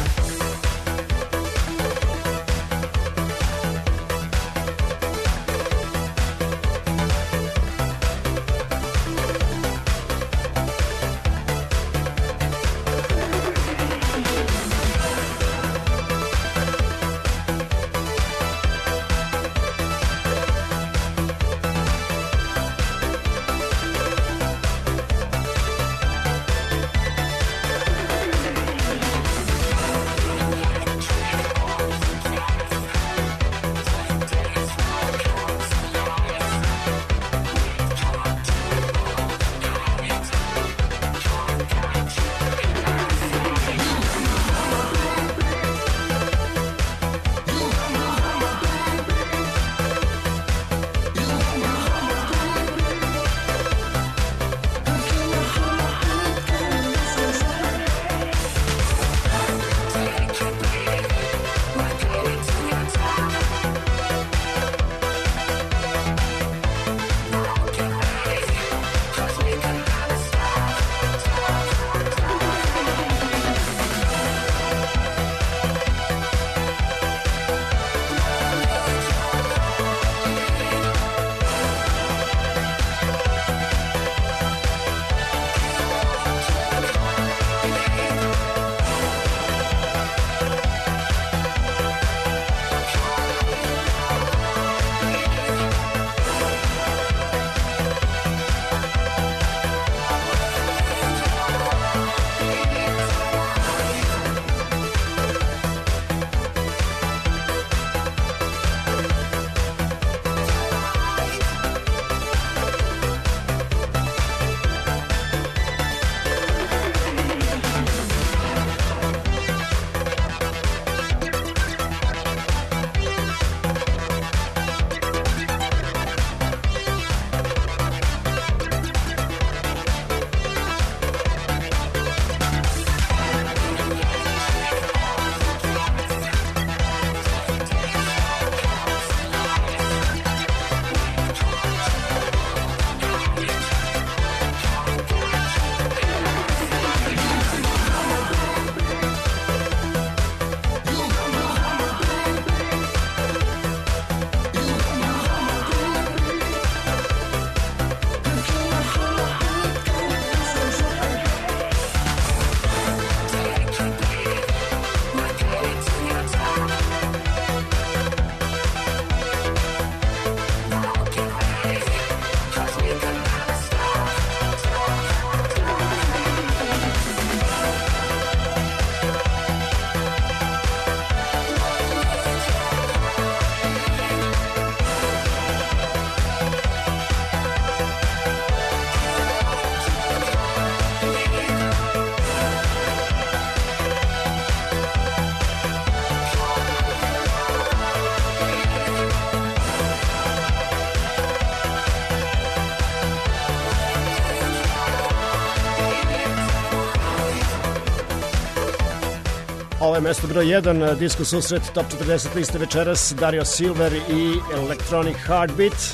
[SPEAKER 3] Ovo je mesto broj 1, Disko susret, top 40 liste večeras, Dario Silver i Electronic Heartbeat.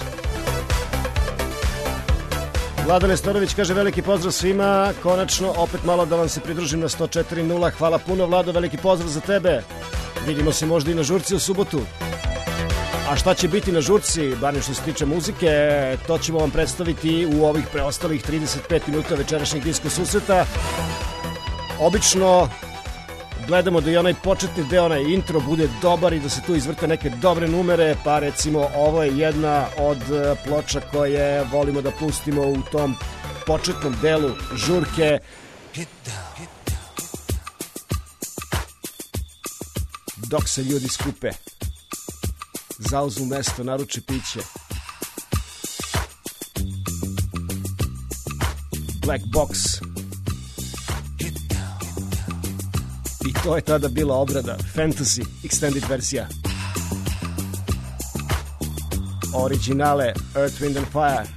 [SPEAKER 3] Vlado Nestorović kaže veliki pozdrav svima, konačno opet malo da vam se pridružim na 104.0. Hvala puno Vlado, veliki pozdrav za tebe. Vidimo se možda i na žurci u subotu. A šta će biti na žurci, barem što se tiče muzike, to ćemo vam predstaviti u ovih preostalih 35 minuta večerašnjeg disko susreta. Obično gledamo da i onaj početni deo, onaj intro bude dobar i da se tu izvrte neke dobre numere, pa recimo ovo je jedna od ploča koje volimo da pustimo u tom početnom delu žurke. Dok se ljudi skupe, zauzmu mesto, naruče piće. Black Box. I to je tada bila obrada Fantasy Extended verzija. Originale Earth, Wind and Fire.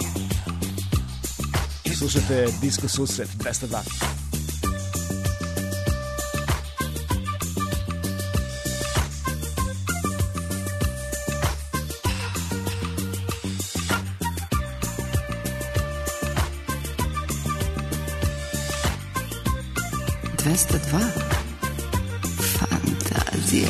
[SPEAKER 3] Slušajte Disko susret 202.
[SPEAKER 12] Fantazija.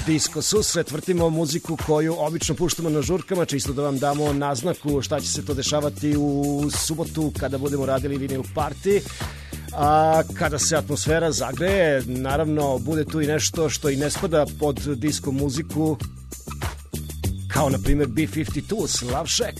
[SPEAKER 3] Disko susret, vrtimo muziku koju obično puštamo na žurkama, čisto da vam damo naznaku šta će se to dešavati u subotu kada budemo radili vinil party. A kada se atmosfera zagreje, naravno bude tu i nešto što i ne spada pod disko muziku, kao na primjer B-52's Love Shack.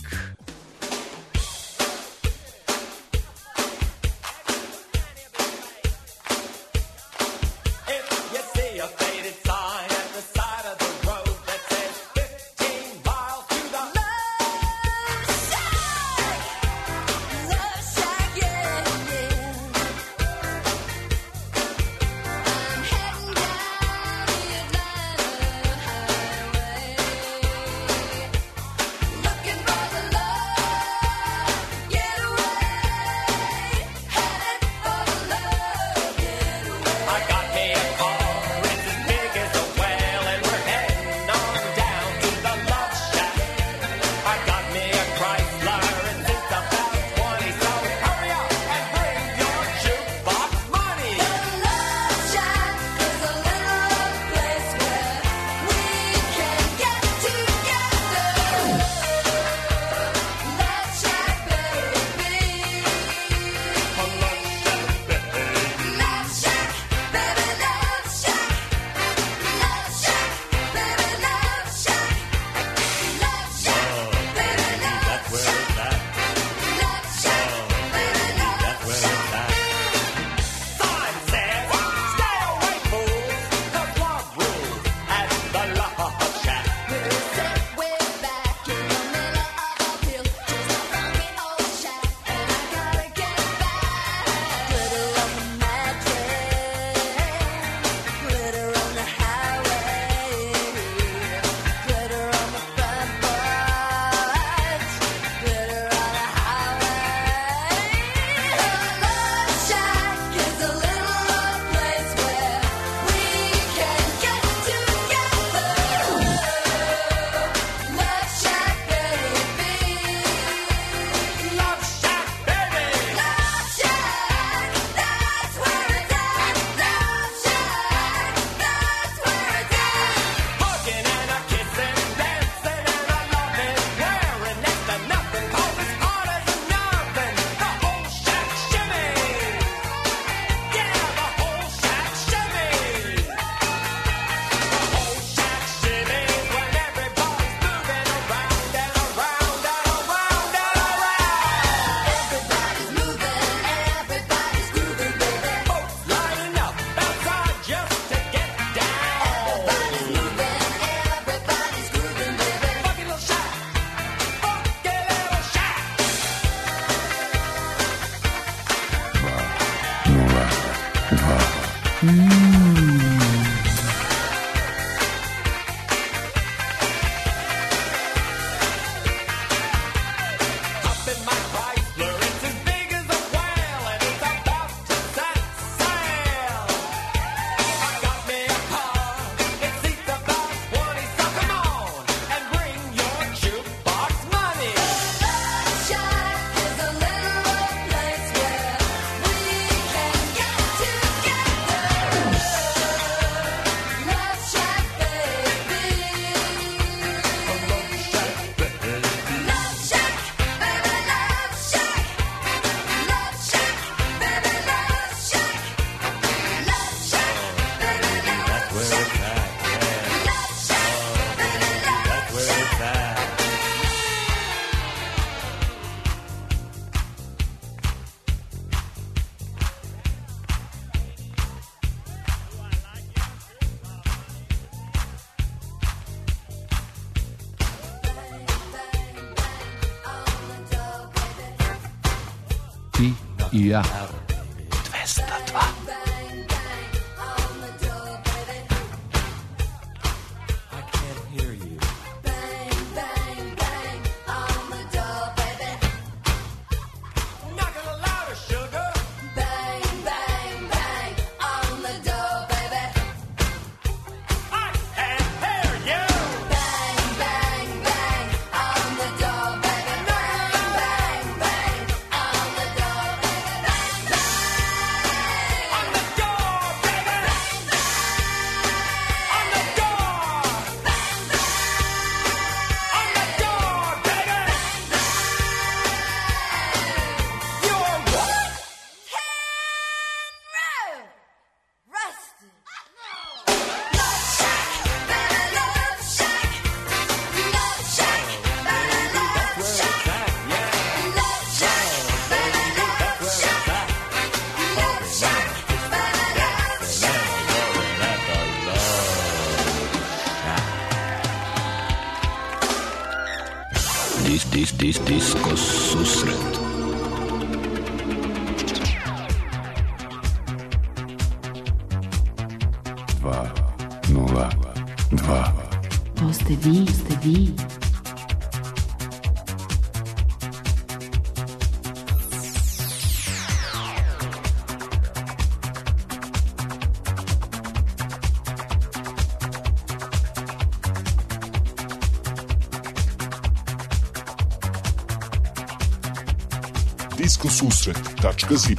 [SPEAKER 13] I ja.
[SPEAKER 1] 202.
[SPEAKER 5] Bang, bang, bang on the door, baby.
[SPEAKER 1] Disco susret.
[SPEAKER 12] To ste vi.
[SPEAKER 8] Diskosusret.zip.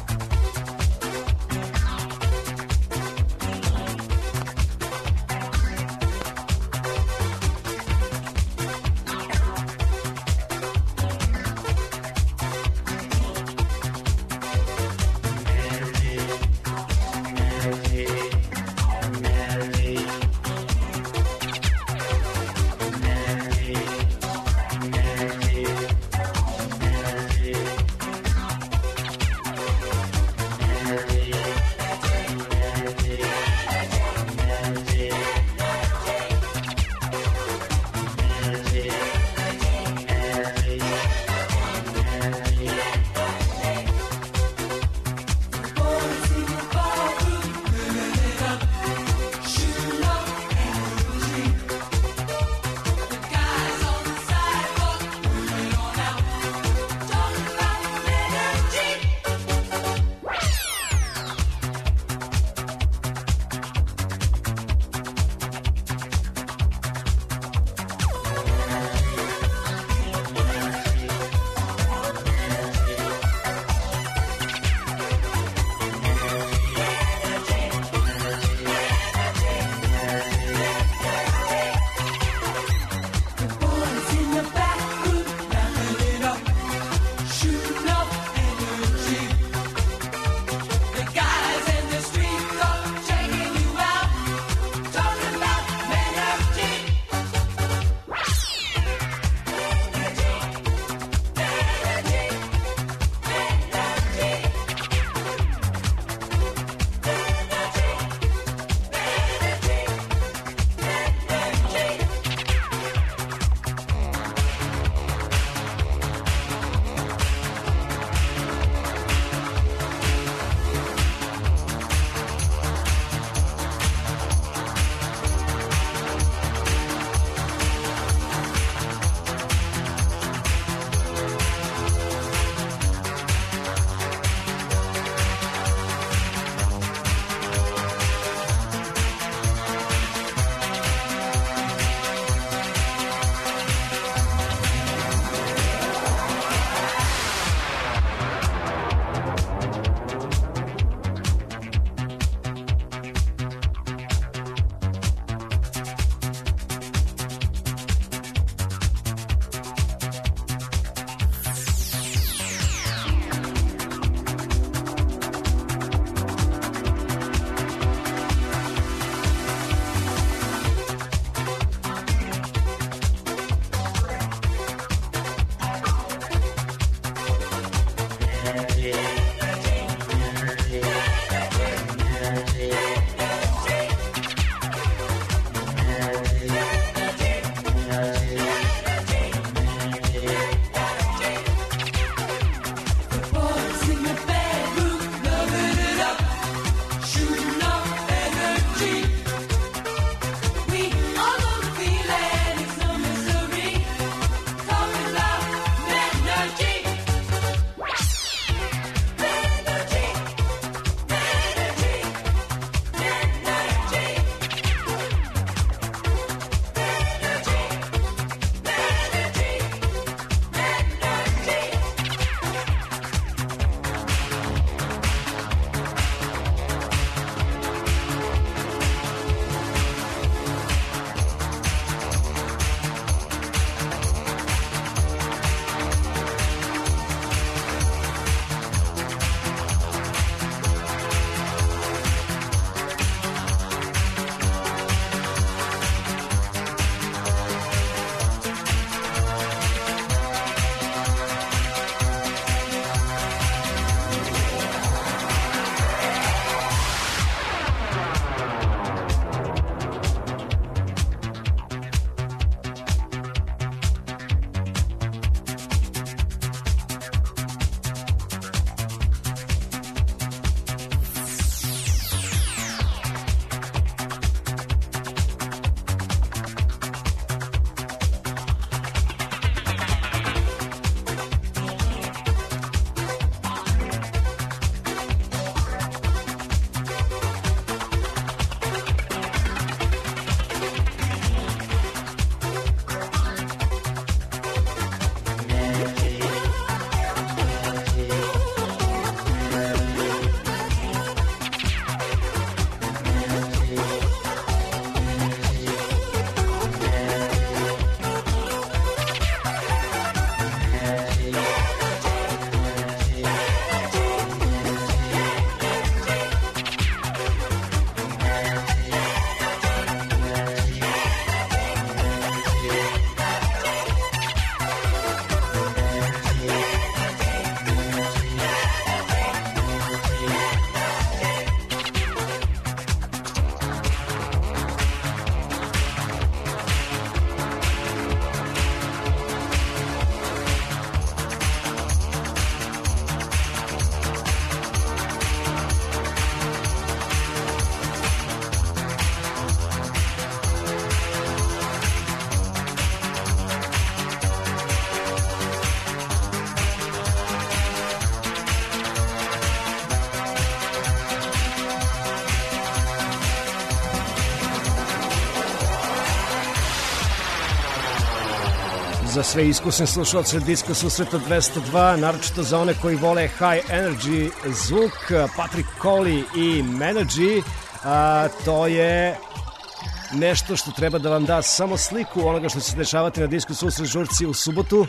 [SPEAKER 3] za sve iskusne slušalce Disko susreta 202, naročito za one koji vole high energy zvuk. Patrick Coley i Menergy, to je nešto što treba da vam da samo sliku onoga što će se dešavati na Disko susret žurci u subotu.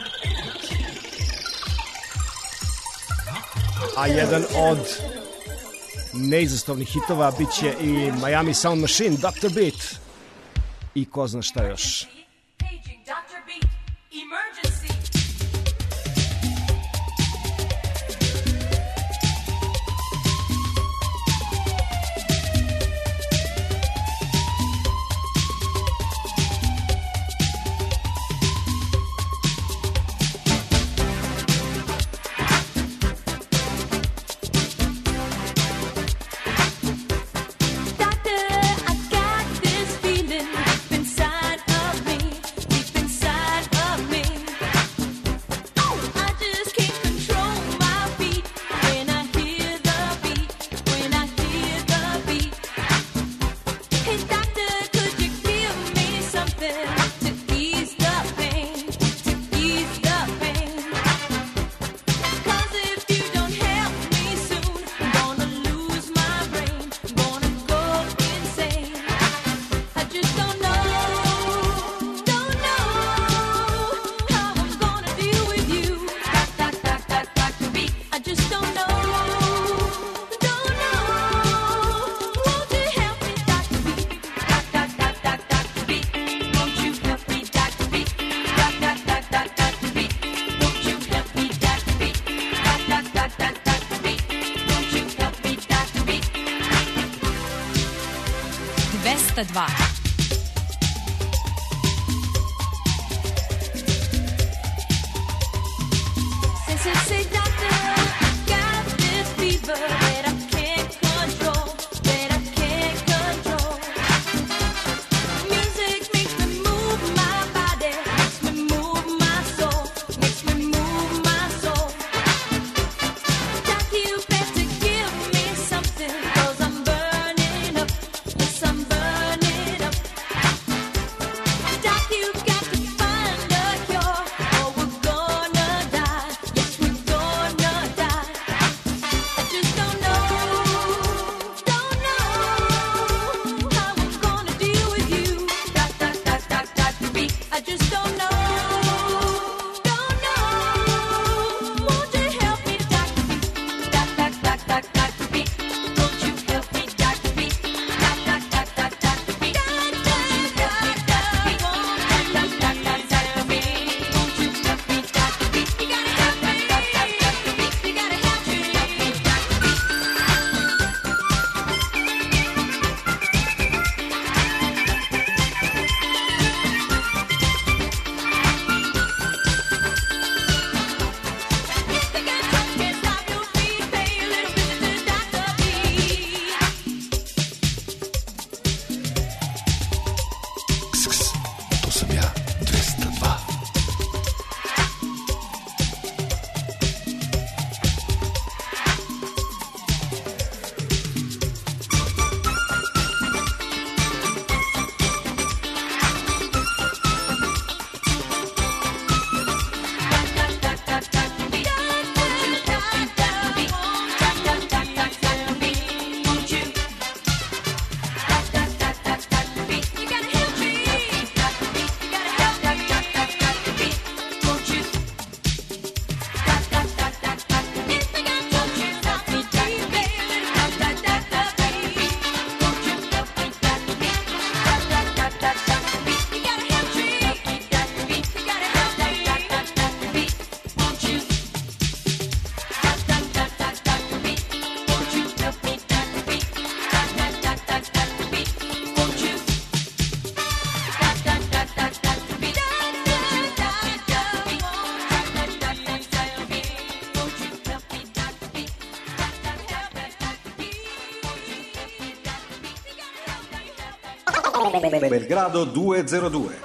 [SPEAKER 3] A jedan od neizostavnih hitova bit će i Miami Sound Machine, Dr. Beat i ko zna šta još.
[SPEAKER 2] Belgrado 202.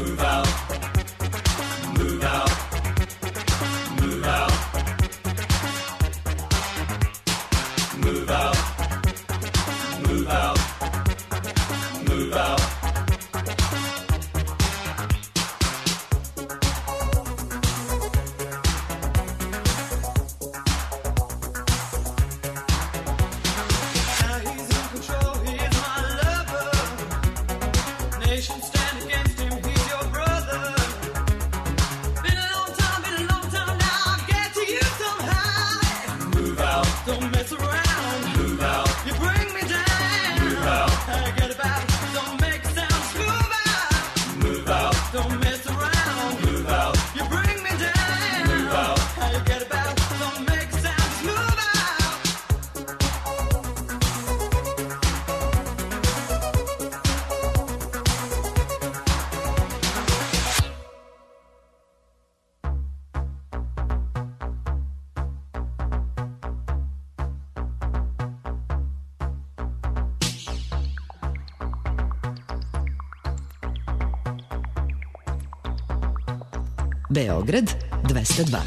[SPEAKER 9] Beograd 202.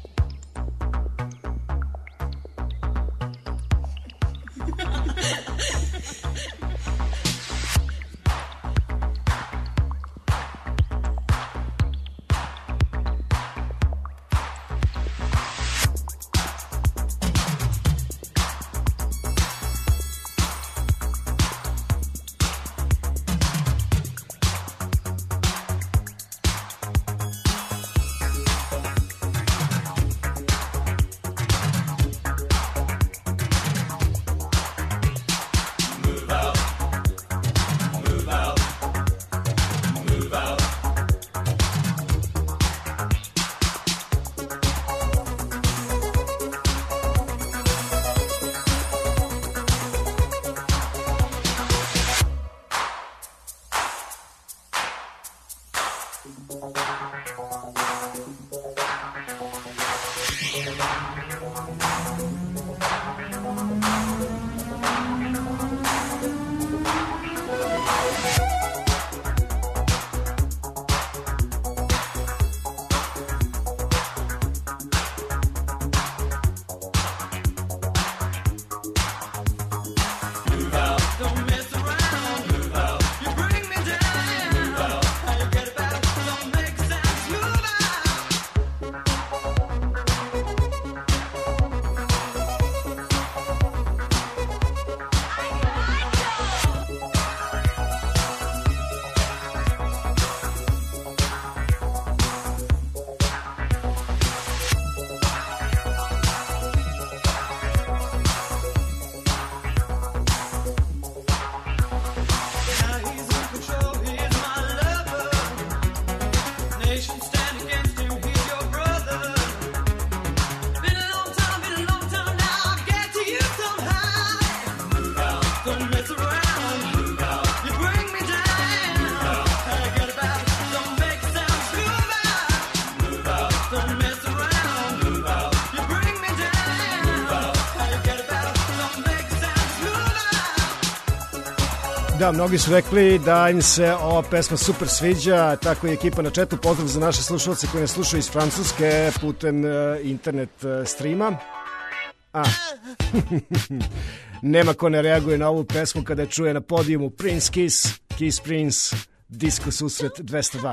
[SPEAKER 3] Da, mnogi su rekli da im se ova pesma super sviđa, tako je ekipa na chatu. Pozdrav za naše slušalce koji nas slušaju iz Francuske putem internet streama. Nema ko ne reaguje na ovu pesmu kada je čuje na podijumu Prince Kiss, Kiss Prince, Disko susret 202.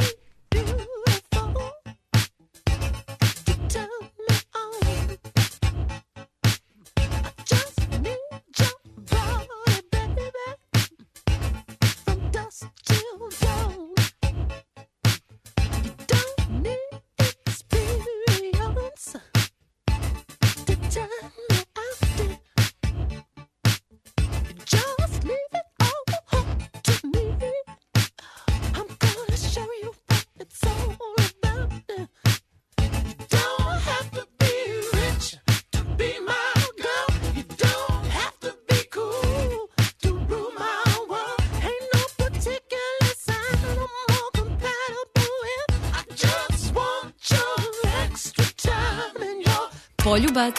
[SPEAKER 14] Poljubac.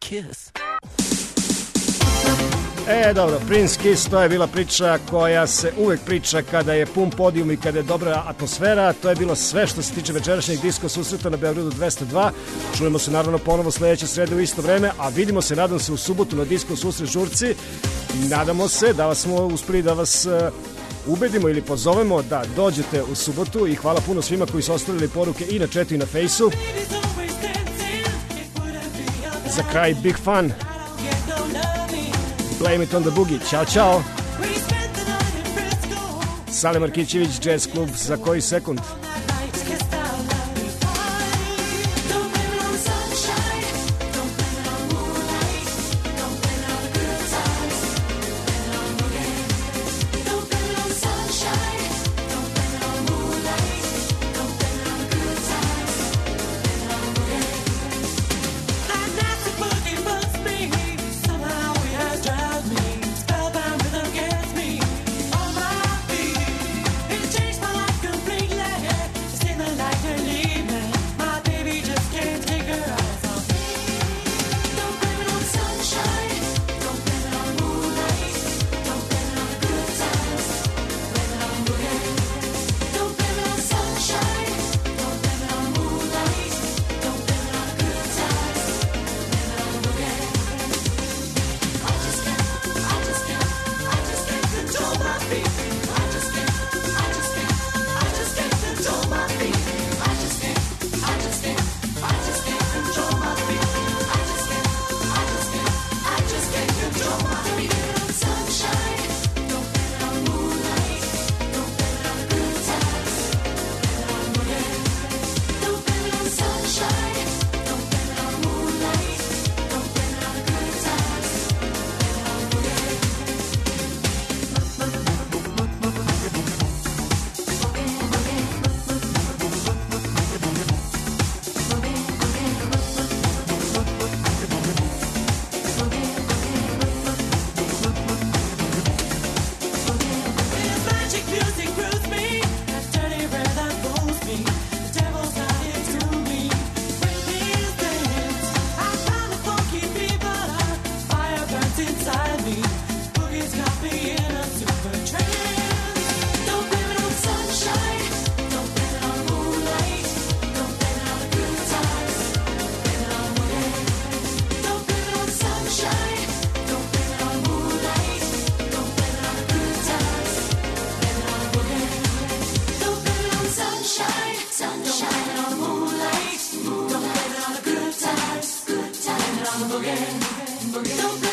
[SPEAKER 14] kiss.
[SPEAKER 3] Dobro, Prince Kiss, to je bila priča koja se uvek priča kada je pun podijum i kada je dobra atmosfera. To je bilo sve što se tiče večerašnjeg disko susreta na Beogradu 202. Čujemo se naravno ponovo sledeće srede u isto vreme, a vidimo se, nadam se, u subotu na disko susret žurci. Nadamo se da vas smo uspeli da vas ubedimo ili pozovemo da dođete u subotu i hvala puno svima koji su ostavili poruke i na chatu i na fejsu. Za kraj Big Fun, Blame It On The Boogie. Ćao, čao. Sale Markićević, Jazz Klub za koji sekund.
[SPEAKER 10] Boogie, boogie.